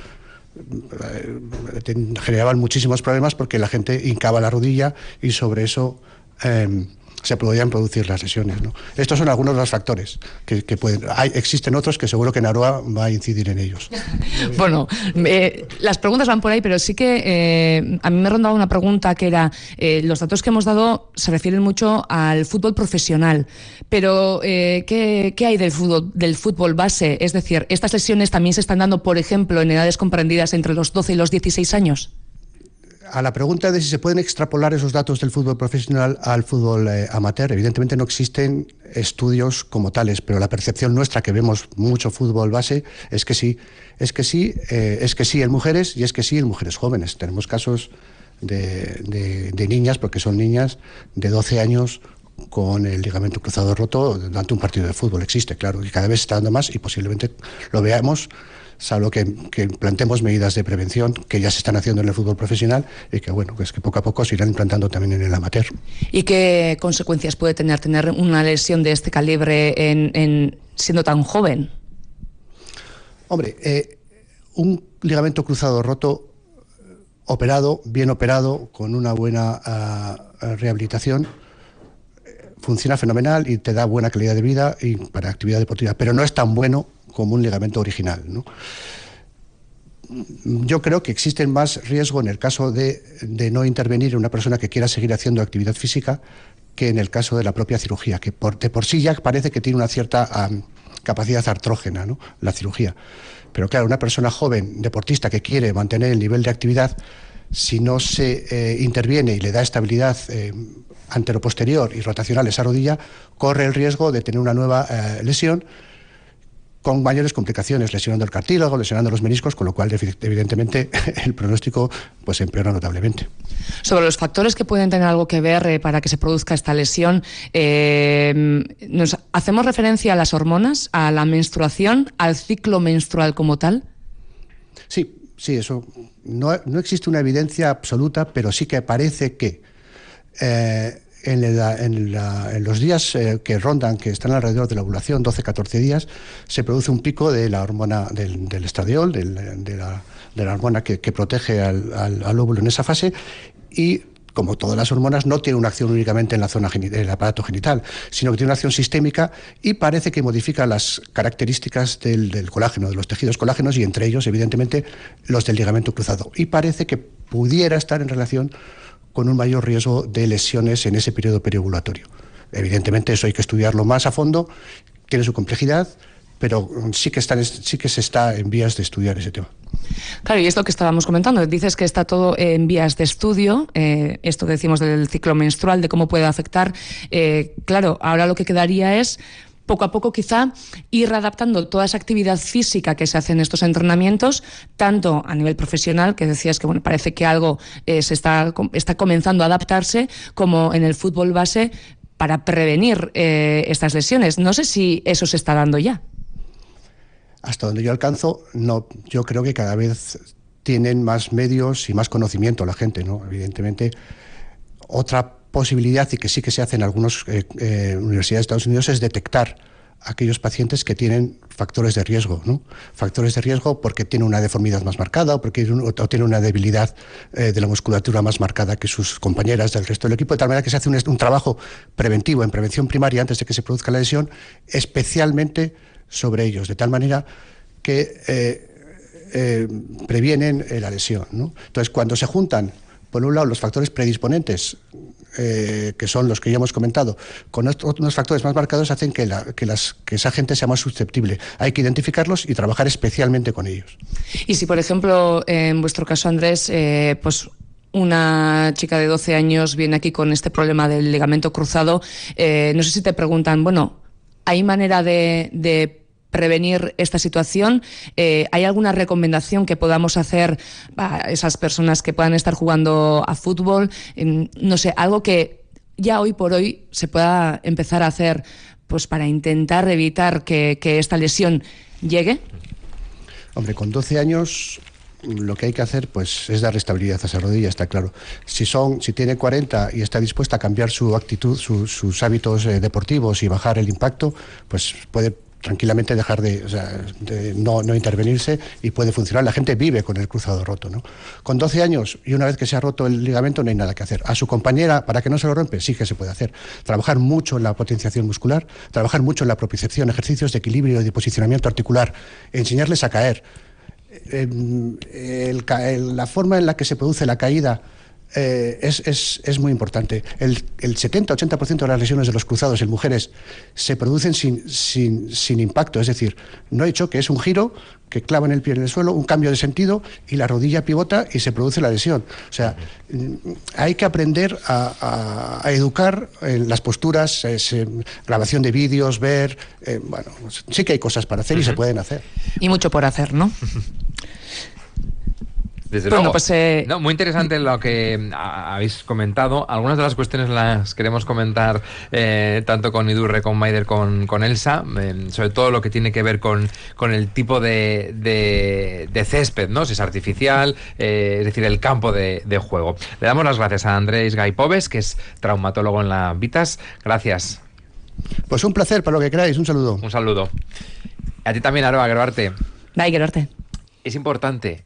generaban muchísimos problemas porque la gente hincaba la rodilla y sobre eso eh, se podían producir las lesiones, ¿no? Estos son algunos de los factores que, que pueden... Hay, existen otros que seguro que Naroa va a incidir en ellos. Bueno, eh, las preguntas van por ahí, pero sí que eh, a mí me rondaba una pregunta que era, eh, los datos que hemos dado se refieren mucho al fútbol profesional, pero eh, ¿qué, ¿qué hay del fútbol, del fútbol base? Es decir, ¿estas lesiones también se están dando, por ejemplo, en edades comprendidas entre los doce y los dieciséis años? A la pregunta de si se pueden extrapolar esos datos del fútbol profesional al fútbol eh, amateur, evidentemente no existen estudios como tales, pero la percepción nuestra, que vemos mucho fútbol base, es que sí, es que sí, eh, es que sí en mujeres y es que sí en mujeres jóvenes. Tenemos casos de, de, de niñas, porque son niñas de doce años con el ligamento cruzado roto durante un partido de fútbol. Existe, claro, y cada vez está dando más y posiblemente lo veamos, salvo que, que planteemos medidas de prevención que ya se están haciendo en el fútbol profesional y que, bueno, pues que poco a poco se irán implantando también en el amateur. ¿Y qué consecuencias puede tener tener una lesión de este calibre en, en siendo tan joven? Hombre, eh, un ligamento cruzado roto, operado, bien operado, con una buena uh, rehabilitación, funciona fenomenal y te da buena calidad de vida y para actividad deportiva, pero no es tan bueno como un ligamento original, ¿no? Yo creo que existe más riesgo en el caso de, de no intervenir en una persona que quiera seguir haciendo actividad física que en el caso de la propia cirugía, que por, de por sí ya parece que tiene una cierta um, capacidad artrógena, ¿no? La cirugía. Pero claro, una persona joven, deportista, que quiere mantener el nivel de actividad, si no se eh, interviene y le da estabilidad eh, anteroposterior y rotacional a esa rodilla, corre el riesgo de tener una nueva eh, lesión con mayores complicaciones, lesionando el cartílago, lesionando los meniscos, con lo cual evidentemente el pronóstico pues empeora notablemente. Sobre los factores que pueden tener algo que ver eh, para que se produzca esta lesión, eh, ¿nos hacemos referencia a las hormonas, a la menstruación, al ciclo menstrual como tal? Sí, sí, eso. No, no existe una evidencia absoluta, pero sí que parece que eh, En, la, en, la, en los días eh, que rondan, que están alrededor de la ovulación, doce a catorce días, se produce un pico de la hormona del, del estradiol, del, de, la, de la hormona que, que protege al, al, al óvulo en esa fase, y como todas las hormonas no tiene una acción únicamente en la zona del aparato genital, sino que tiene una acción sistémica y parece que modifica las características del, del colágeno, de los tejidos colágenos, y entre ellos, evidentemente, los del ligamento cruzado. Y parece que pudiera estar en relación con un mayor riesgo de lesiones en ese periodo periovulatorio. Evidentemente eso hay que estudiarlo más a fondo, tiene su complejidad, pero sí que, está, sí que se está en vías de estudiar ese tema. Claro, y esto que estábamos comentando, dices que está todo en vías de estudio, eh, esto que decimos del ciclo menstrual, de cómo puede afectar. Eh, claro, ahora lo que quedaría es, poco a poco quizá, ir adaptando toda esa actividad física que se hace en estos entrenamientos, tanto a nivel profesional, que decías que bueno, parece que algo eh, se está, está comenzando a adaptarse, como en el fútbol base, para prevenir eh, estas lesiones. No sé si eso se está dando ya. Hasta donde yo alcanzo, no. Yo creo que cada vez tienen más medios y más conocimiento la gente, ¿no? Evidentemente, otra posibilidad, y que sí que se hace en algunas eh, eh, universidades de Estados Unidos, es detectar a aquellos pacientes que tienen factores de riesgo, ¿no? Factores de riesgo porque tienen una deformidad más marcada o porque o tienen una debilidad eh, de la musculatura más marcada que sus compañeras del resto del equipo, de tal manera que se hace un, un trabajo preventivo, en prevención primaria, antes de que se produzca la lesión, especialmente sobre ellos, de tal manera que eh, eh, previenen eh, la lesión, ¿no? Entonces, cuando se juntan, por un lado, los factores predisponentes, eh, que son los que ya hemos comentado, con unos factores más marcados, hacen que, la, que, las, que esa gente sea más susceptible. Hay que identificarlos y trabajar especialmente con ellos. Y si, por ejemplo, en vuestro caso, Andrés, eh, pues una chica de doce años viene aquí con este problema del ligamento cruzado, eh, no sé si te preguntan, bueno, ¿hay manera de, de prevenir esta situación? Eh, ¿Hay alguna recomendación que podamos hacer a esas personas que puedan estar jugando a fútbol? Eh, no sé, algo que ya hoy por hoy se pueda empezar a hacer pues para intentar evitar que, que esta lesión llegue. Hombre, con doce años lo que hay que hacer pues es dar estabilidad a esa rodilla, está claro. Si son, si tiene cuarenta y está dispuesta a cambiar su actitud, su, sus hábitos eh, deportivos y bajar el impacto, pues puede tranquilamente dejar de, o sea, de no, no intervenirse y puede funcionar. La gente vive con el cruzado roto, ¿no? Con doce años y una vez que se ha roto el ligamento no hay nada que hacer. A su compañera, para que no se lo rompe, sí que se puede hacer. Trabajar mucho en la potenciación muscular, trabajar mucho en la propiocepción, ejercicios de equilibrio y de posicionamiento articular, enseñarles a caer. El, el, el, la forma en la que se produce la caída Eh, es, es, es muy importante. El, el setenta a ochenta por ciento de las lesiones de los cruzados en mujeres se producen sin, sin, sin impacto, es decir, no hay choque, es un giro que clavan el pie en el suelo, un cambio de sentido y la rodilla pivota y se produce la lesión. O sea, hay que aprender a, a, a educar en las posturas, es, eh, grabación de vídeos, ver, eh, bueno, sí que hay cosas para hacer y se pueden hacer. Y mucho por hacer, ¿no? Desde bueno, luego. Pues, eh... no, muy interesante lo que a, habéis comentado. Algunas de las cuestiones las queremos comentar eh, tanto con Idurre, con Maider, con, con Elsa, eh, sobre todo lo que tiene que ver con, con el tipo de, de, de césped, ¿no? Si es artificial, eh, es decir, el campo de, de juego. Le damos las gracias a Andrés Gaipoves, que es traumatólogo en la Vitas. Gracias. Pues un placer, para lo que queráis. Un saludo. Un saludo. A ti también, Aroa, Geroarte. Bye, Geroarte. Es importante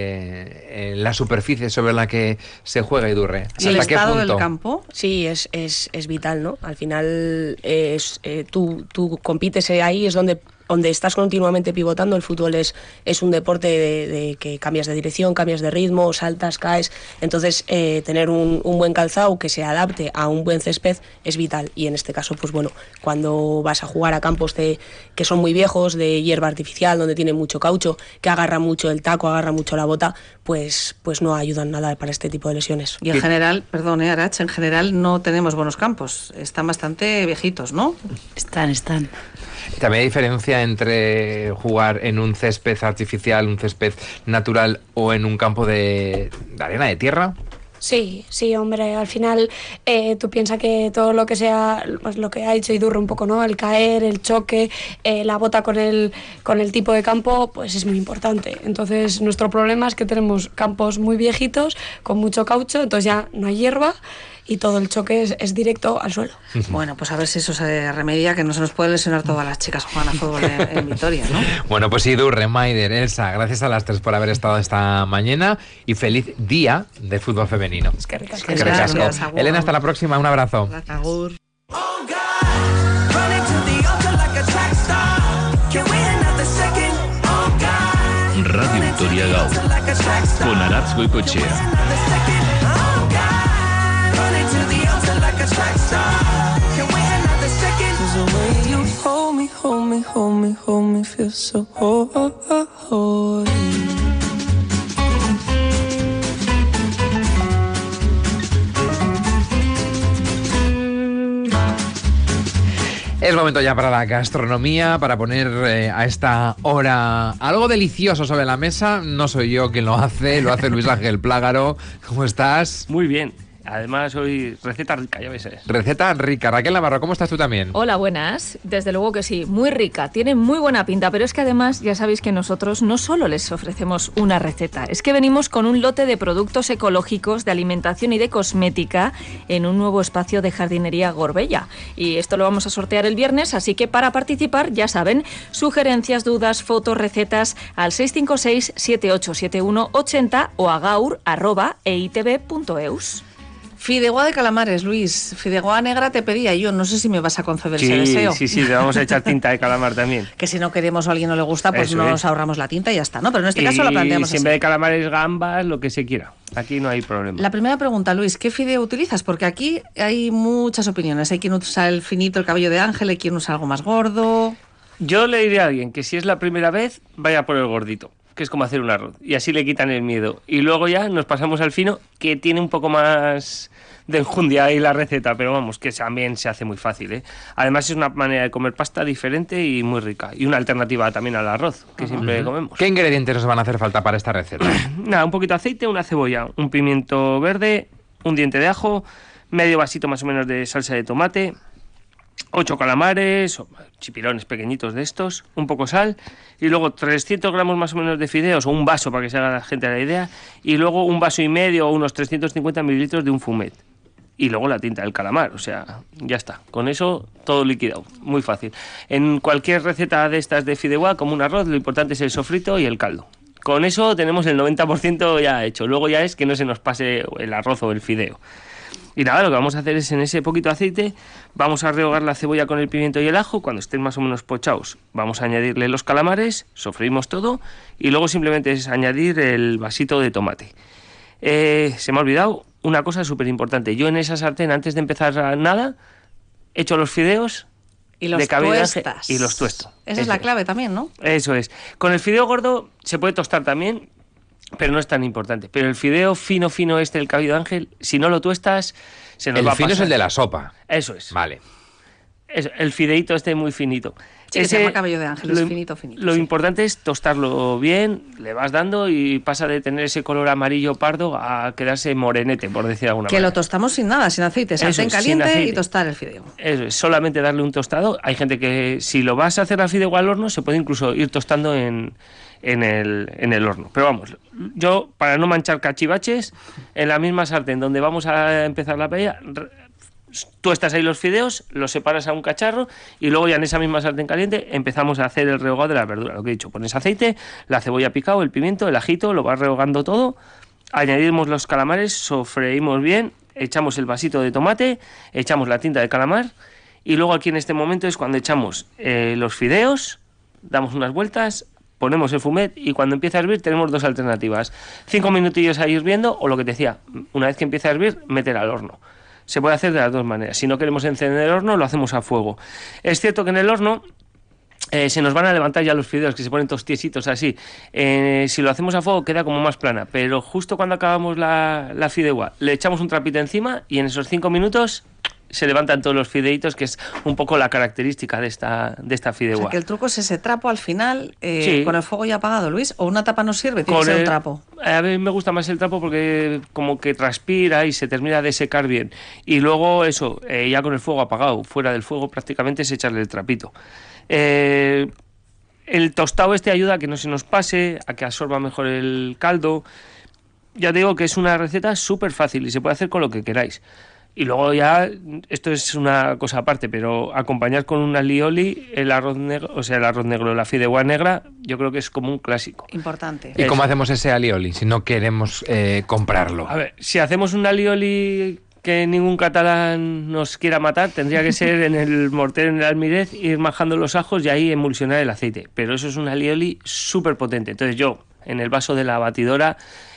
eh, la superficie sobre la que se juega, Idurre. ¿Y el estado del campo? Sí, es, es, es vital, ¿no? Al final es, eh, tú, tú compites ahí, es donde donde estás continuamente pivotando. El fútbol es, es un deporte de, de que cambias de dirección, cambias de ritmo, saltas, caes. Entonces, eh, tener un, un buen calzado que se adapte a un buen césped es vital. Y en este caso, pues bueno, cuando vas a jugar a campos de, que son muy viejos, de hierba artificial, donde tiene mucho caucho, que agarra mucho el taco, agarra mucho la bota, pues, pues no ayudan nada para este tipo de lesiones. Y en general, perdón, eh, Arach, en general no tenemos buenos campos. Están bastante viejitos, ¿no? Están, están. También hay diferencia entre jugar en un césped artificial, un césped natural o en un campo de, de arena, de tierra. Sí, sí, hombre, al final eh, tú piensas que todo lo que sea, pues lo que ha hecho Idurre un poco, ¿no? El caer, el choque, eh, la bota con el, con el tipo de campo, pues es muy importante. Entonces nuestro problema es que tenemos campos muy viejitos, con mucho caucho, entonces ya no hay hierba y todo el choque es, es directo al suelo. Bueno, pues a ver si eso se remedia, que no se nos puede lesionar todas las chicas jugando a fútbol en, en Vitoria, ¿no? Bueno, pues Idurre, Maider, Elsa, gracias a las tres por haber estado esta mañana y feliz día de fútbol femenino. Es que ricasco. Es que ricasco. Elena, hasta la próxima, un abrazo. Agur. Radio Vitoria Gaur, con Arantz Goikoetxea. me, hold me, hold me, feel so whole. Es momento ya para la gastronomía, para poner eh, a esta hora algo delicioso sobre la mesa. No soy yo quien lo hace, lo hace Luis Ángel Plágaro. ¿Cómo estás? Muy bien. Además, hoy receta rica, ya ves. Receta rica. Raquel Navarro, ¿cómo estás tú también? Hola, buenas. Desde luego que sí, muy rica, tiene muy buena pinta, pero es que además ya sabéis que nosotros no solo les ofrecemos una receta, es que venimos con un lote de productos ecológicos, de alimentación y de cosmética en un nuevo espacio de jardinería Gorbella. Y esto lo vamos a sortear el viernes, así que para participar, ya saben, sugerencias, dudas, fotos, recetas al seis cinco seis, siete ocho siete uno, ocho cero o a gaur arroba e i t v punto e u s. Fideuá de calamares, Luis. Fideuá negra te pedía yo. No sé si me vas a conceder sí, ese deseo. Sí, sí, le vamos a echar tinta de calamar también. Que si no queremos o a alguien no le gusta, pues Eso nos es. ahorramos la tinta y ya está, ¿no? Pero en este caso y lo planteamos si así. en vez de calamares, gambas, lo que se quiera. Aquí no hay problema. La primera pregunta, Luis, ¿qué fideo utilizas? Porque aquí hay muchas opiniones. Hay quien usa el finito, el cabello de ángel, hay quien usa algo más gordo. Yo le diría a alguien que si es la primera vez, vaya por el gordito, que es como hacer un arroz. Y así le quitan el miedo. Y luego ya nos pasamos al fino, que tiene un poco más de enjundia ahí la receta, pero vamos, que también se hace muy fácil, ¿eh? Además es una manera de comer pasta diferente y muy rica. Y una alternativa también al arroz, que siempre Uh-huh. comemos. ¿Qué ingredientes nos van a hacer falta para esta receta? Nada, un poquito de aceite, una cebolla, un pimiento verde, un diente de ajo, medio vasito más o menos de salsa de tomate, ocho calamares, o chipirones pequeñitos de estos, un poco sal, y luego trescientos gramos más o menos de fideos, o un vaso para que se haga la gente la idea, y luego un vaso y medio o unos trescientos cincuenta mililitros de un fumet. Y luego la tinta del calamar, o sea, ya está. Con eso todo liquidado, muy fácil. En cualquier receta de estas de fideuá, como un arroz, lo importante es el sofrito y el caldo. Con eso tenemos el noventa por ciento ya hecho. Luego ya es que no se nos pase el arroz o el fideo. Y nada, lo que vamos a hacer es en ese poquito aceite, vamos a rehogar la cebolla con el pimiento y el ajo. Cuando estén más o menos pochados, vamos a añadirle los calamares, sofreímos todo y luego simplemente es añadir el vasito de tomate. Eh, se me ha olvidado una cosa súper importante. Yo en esa sartén, antes de empezar nada, echo los fideos Y los de cabello de ángel tuestas. y los tuesto. Esa Eso es la es. clave también, ¿no? Eso es. Con el fideo gordo se puede tostar también, pero no es tan importante. Pero el fideo fino, fino este del cabello de ángel, si no lo tuestas, se nos El va a fino es pasar. el de la sopa. Eso es. Vale. Eso, el fideíto este muy finito. Sí, que se llama cabello de ángel, lo, es finito, finito. Lo sí. importante es tostarlo bien, le vas dando y pasa de tener ese color amarillo pardo a quedarse morenete, por decir de alguna Que manera. lo tostamos sin nada, sin aceite, Eso sartén es, sin caliente aceite. y tostar el fideo. Eso es, solamente darle un tostado. Hay gente que si lo vas a hacer al fideo al horno, se puede incluso ir tostando en, en, el, en el horno. Pero vamos, yo para no manchar cachivaches, en la misma sartén donde vamos a empezar la paella, tuestas ahí los fideos, los separas a un cacharro y luego ya en esa misma sartén caliente empezamos a hacer el rehogado de la verdura. Lo que he dicho, pones aceite, la cebolla picado, el pimiento, el ajito, lo vas rehogando todo, añadimos los calamares, sofreímos bien, echamos el vasito de tomate, echamos la tinta de calamar y luego aquí en este momento es cuando echamos eh, los fideos, damos unas vueltas, ponemos el fumet y cuando empieza a hervir tenemos dos alternativas. Cinco minutillos ahí hirviendo o lo que te decía, una vez que empieza a hervir, meter al horno. Se puede hacer de las dos maneras. Si no queremos encender el horno, lo hacemos a fuego. Es cierto que en el horno eh, se nos van a levantar ya los fideos, que se ponen tostiesitos así. Eh, si lo hacemos a fuego queda como más plana, pero justo cuando acabamos la, la fideuá, le echamos un trapito encima y en esos cinco minutos se levantan todos los fideitos, que es un poco la característica de esta, de esta O fideuá. sea, que el truco es ese trapo al final, eh, Sí. con el fuego ya apagado, Luis, o una tapa no sirve, tiene Con que ser un el- trapo. A mí me gusta más el trapo porque como que transpira y se termina de secar bien. Y luego eso, eh, ya con el fuego apagado, fuera del fuego prácticamente es echarle el trapito. Eh, el tostado este ayuda a que no se nos pase, a que absorba mejor el caldo. Ya te digo que es una receta súper fácil y se puede hacer con lo que queráis. Y luego ya, esto es una cosa aparte, pero acompañar con un alioli el arroz negro, o sea, el arroz negro, la fideuá negra, yo creo que es como un clásico. Importante. ¿Y cómo hacemos ese alioli si no queremos eh, comprarlo? A ver, si hacemos un alioli que ningún catalán nos quiera matar, tendría que ser en el mortero, en el almirez, ir majando los ajos y ahí emulsionar el aceite. Pero eso es un alioli súper potente. Entonces yo, en el vaso de la batidora,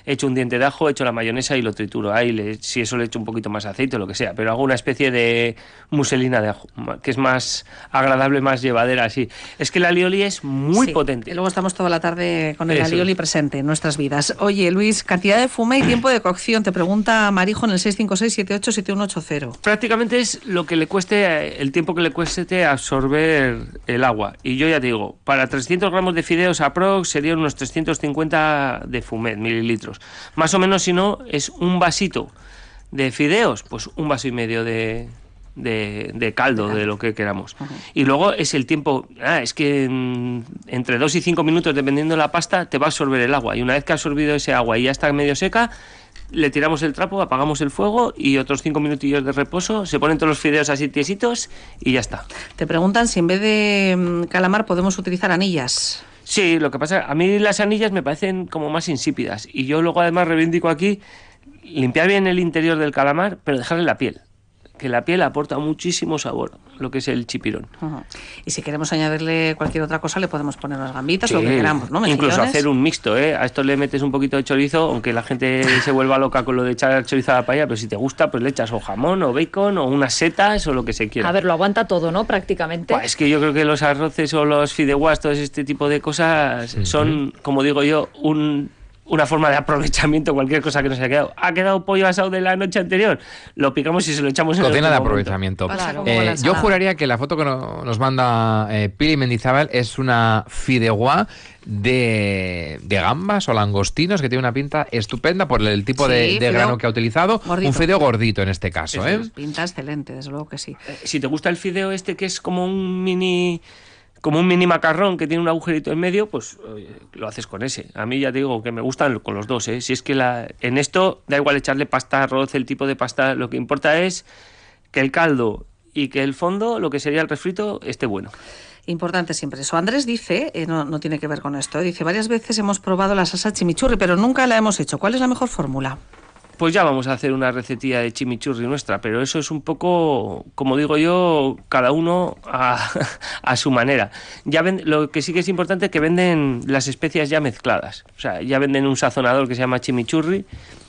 echo un diente de ajo, echo la mayonesa y lo trituro. Ahí, le, si eso le echo un poquito más aceite o lo que sea, pero hago una especie de muselina de ajo, que es más agradable, más llevadera así. Es que el alioli es muy sí, potente. Y luego estamos toda la tarde con el Eso. alioli presente en nuestras vidas. Oye, Luis, cantidad de fume y tiempo de cocción, te pregunta Marijo en el seis cinco seis, siete ocho siete uno ocho cero. Prácticamente es lo que le cueste, el tiempo que le cueste absorber el agua. Y yo ya te digo, para trescientos gramos de fideos aprox serían unos trescientos cincuenta de fumet, mililitros. Más o menos, si no, es un vasito de fideos, pues un vaso y medio de... De, de caldo, de lo que queramos. Uh-huh. Y luego es el tiempo, ah, es que mm, entre dos y cinco minutos, dependiendo de la pasta, te va a absorber el agua. Y una vez que ha absorbido ese agua y ya está medio seca, le tiramos el trapo, apagamos el fuego y otros cinco minutillos de reposo, se ponen todos los fideos así tiesitos y ya está. Te preguntan si en vez de mm, calamar podemos utilizar anillas. Sí, lo que pasa, a mí las anillas me parecen como más insípidas. Y yo luego además reivindico aquí limpiar bien el interior del calamar, pero dejarle la piel. Que la piel aporta muchísimo sabor, lo que es el chipirón. Uh-huh. Y si queremos añadirle cualquier otra cosa, le podemos poner unas gambitas, sí, lo que queramos, ¿no? Incluso hacer un mixto, ¿eh? A esto le metes un poquito de chorizo, aunque la gente se vuelva loca con lo de echar chorizo a la paella, pero si te gusta, pues le echas o jamón, o bacon, o unas setas, o lo que se quiera. A ver, lo aguanta todo, ¿no? Prácticamente. Pues es que yo creo que los arroces o los fideuás, todo este tipo de cosas, sí, son, sí. como digo yo, un... una forma de aprovechamiento, cualquier cosa que nos haya quedado. ¿Ha quedado pollo asado de la noche anterior? Lo picamos y se lo echamos en el cocina de aprovechamiento. Claro. Eh, yo juraría que la foto que no, nos manda eh, Pili Mendizábal es una fideuá de, de gambas o langostinos que tiene una pinta estupenda por el tipo sí, de, de grano que ha utilizado. Gordito. Un fideo gordito en este caso. ¿eh? Pinta excelente, desde luego que sí. Eh, si te gusta el fideo este que es como un mini... como un mini macarrón que tiene un agujerito en medio, pues oye, lo haces con ese. A mí ya te digo que me gustan con los dos, ¿eh? Si es que la, en esto da igual echarle pasta, arroz, el tipo de pasta, lo que importa es que el caldo y que el fondo, lo que sería el refrito, esté bueno. Importante siempre eso. Andrés dice, eh, no, no tiene que ver con esto, dice, varias veces hemos probado la salsa chimichurri, pero nunca la hemos hecho. ¿Cuál es la mejor fórmula? Pues ya vamos a hacer una recetilla de chimichurri nuestra, pero eso es un poco, como digo yo, cada uno a, a su manera. Ya ven, lo que sí que es importante es que venden las especias ya mezcladas. O sea, ya venden un sazonador que se llama chimichurri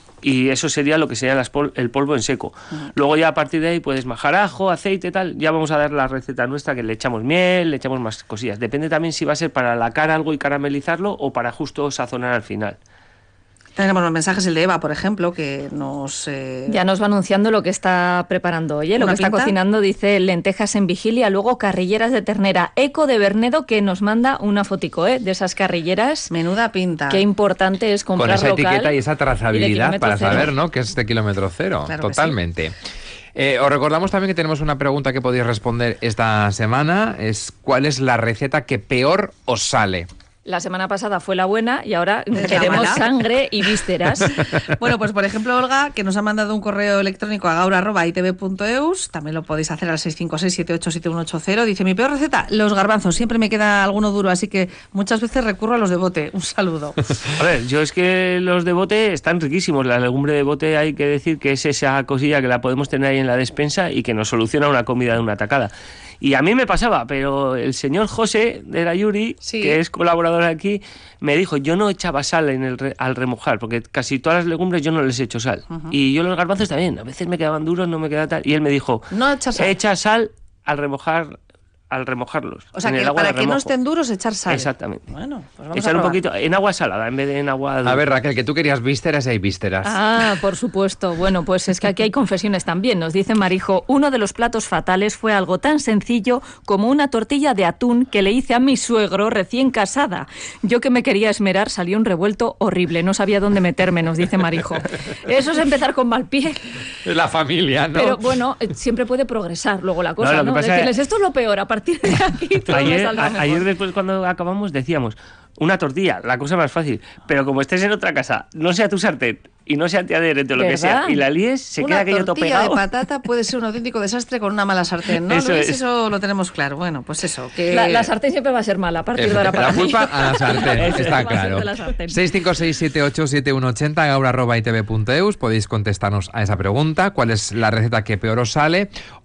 y eso sería lo que sería las pol- el polvo en seco. Uh-huh. Luego ya a partir de ahí puedes majar ajo, aceite, tal. Ya vamos a dar la receta nuestra que le echamos miel, le echamos más cosillas. Depende también si va a ser para lacar algo y caramelizarlo o para justo sazonar al final. Tenemos los mensajes, el de Eva, por ejemplo, que nos... Eh... Ya nos va anunciando lo que está preparando hoy, ¿eh? Lo que está pinta? Cocinando, dice lentejas en vigilia, luego carrilleras de ternera, Eco de Bernedo, que nos manda una fotico, ¿eh? De esas carrilleras. Menuda pinta. Qué importante es comprar local. Con esa etiqueta y esa trazabilidad y para cero. saber, ¿no? Que es de kilómetro cero, claro totalmente. Sí. Eh, os recordamos también que tenemos una pregunta que podéis responder esta semana, es ¿cuál es la receta que peor os sale? La semana pasada fue la buena y ahora queremos sangre y vísceras. Bueno, pues por ejemplo, Olga, que nos ha mandado un correo electrónico a gaur arroba i t v punto e u s, también lo podéis hacer al seis cinco seis, siete ocho siete uno ocho cero, dice, mi peor receta, los garbanzos, siempre me queda alguno duro, así que muchas veces recurro a los de bote. Un saludo. A ver, yo es que los de bote están riquísimos, la legumbre de bote hay que decir que es esa cosilla que la podemos tener ahí en la despensa y que nos soluciona una comida de una tacada. Y a mí me pasaba, pero el señor José de la Yuri, sí. que es colaborador aquí, me dijo, yo no echaba sal en el re, al remojar, porque casi todas las legumbres yo no les echo sal. Uh-huh. Y yo los garbanzos también, a veces me quedaban duros, no me quedaba tal. Y él me dijo, no echa sal, echa sal al remojar, al remojarlos. O sea, que para que no estén duros, echar sal. Exactamente. Bueno, pues vamos echar a un poquito en agua salada en vez de en agua dulce. A ver, Raquel, que tú querías vísceras y hay vísceras. Ah, por supuesto. Bueno, pues es que aquí hay confesiones también. Nos dice Marijo, uno de los platos fatales fue algo tan sencillo como una tortilla de atún que le hice a mi suegro recién casada. Yo que me quería esmerar, salió un revuelto horrible. No sabía dónde meterme, nos dice Marijo. Eso es empezar con mal pie. Es la familia, ¿no? Pero bueno, siempre puede progresar luego la cosa, ¿no? ¿no? Decirles, es... esto es lo peor, a partir de aquí. Ayer, a, ayer después cuando acabamos decíamos una tortilla, la cosa más fácil, pero como estés en otra casa, no sea tu sartén y no sea antiadherente o lo que sea, y la líes, se una queda aquello todo pegado. Una tortilla de patata puede ser un auténtico desastre con una mala sartén, ¿no? Eso, Luis, es. Eso lo tenemos claro. Bueno, pues eso. Que... La, la sartén siempre va a ser mala a partir de ahora para La culpa mí. a la sartén, está claro. seis cinco seis, siete ocho siete uno ocho cero, gaur arroba i t v punto e u s, podéis contestarnos a esa pregunta, cuál es la receta que peor os sale,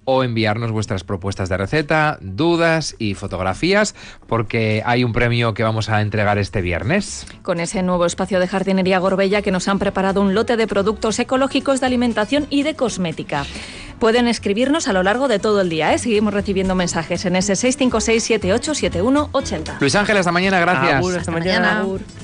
o enviarnos vuestras propuestas de receta, dudas y fotografías, porque hay un premio que vamos a entregar este viernes. Con ese nuevo espacio de jardinería Gorbella que nos han preparado un lote de productos ecológicos de alimentación y de cosmética. Pueden escribirnos a lo largo de todo el día, ¿eh? Seguimos recibiendo mensajes en ese seis cinco seis siete ocho siete uno ocho cero. Luis Ángel, hasta mañana, gracias. Agur, hasta, hasta mañana. mañana.